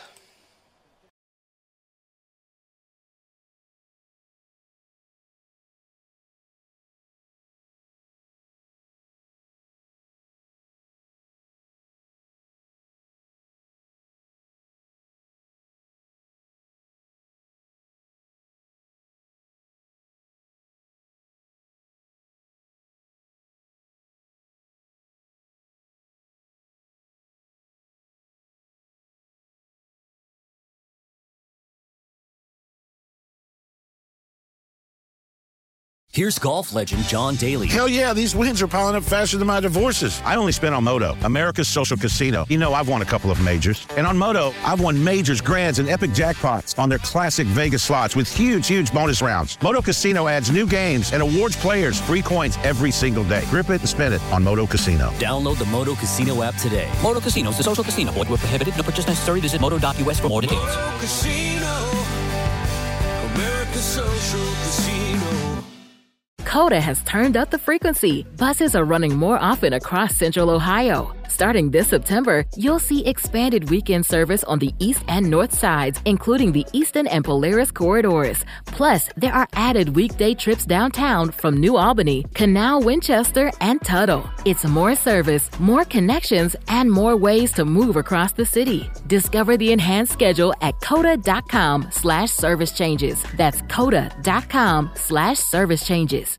Here's golf legend John Daly. Hell yeah, these wins are piling up faster than my divorces. I only spent on Moto, America's social casino. You know, I've won a couple of majors. And on Moto, I've won majors, grands, and epic jackpots on their classic Vegas slots with huge bonus rounds. Moto Casino adds new games and awards players free coins every single day. Grip it and spin it on Moto Casino. Download the Moto Casino app today. Moto Casino is a social casino. Void where prohibited. No purchase necessary. Visit moto.us for more details. Moto Casino, America's social casino. Coda has turned up the frequency. Buses are running more often across Central Ohio. Starting this September, you'll see expanded weekend service on the east and north sides, including the Eastern and Polaris corridors. Plus, there are added weekday trips downtown from New Albany, Canal, Winchester, and Tuttle. It's more service, more connections, and more ways to move across the city. Discover the enhanced schedule at coda.com/service changes. That's coda.com/service changes.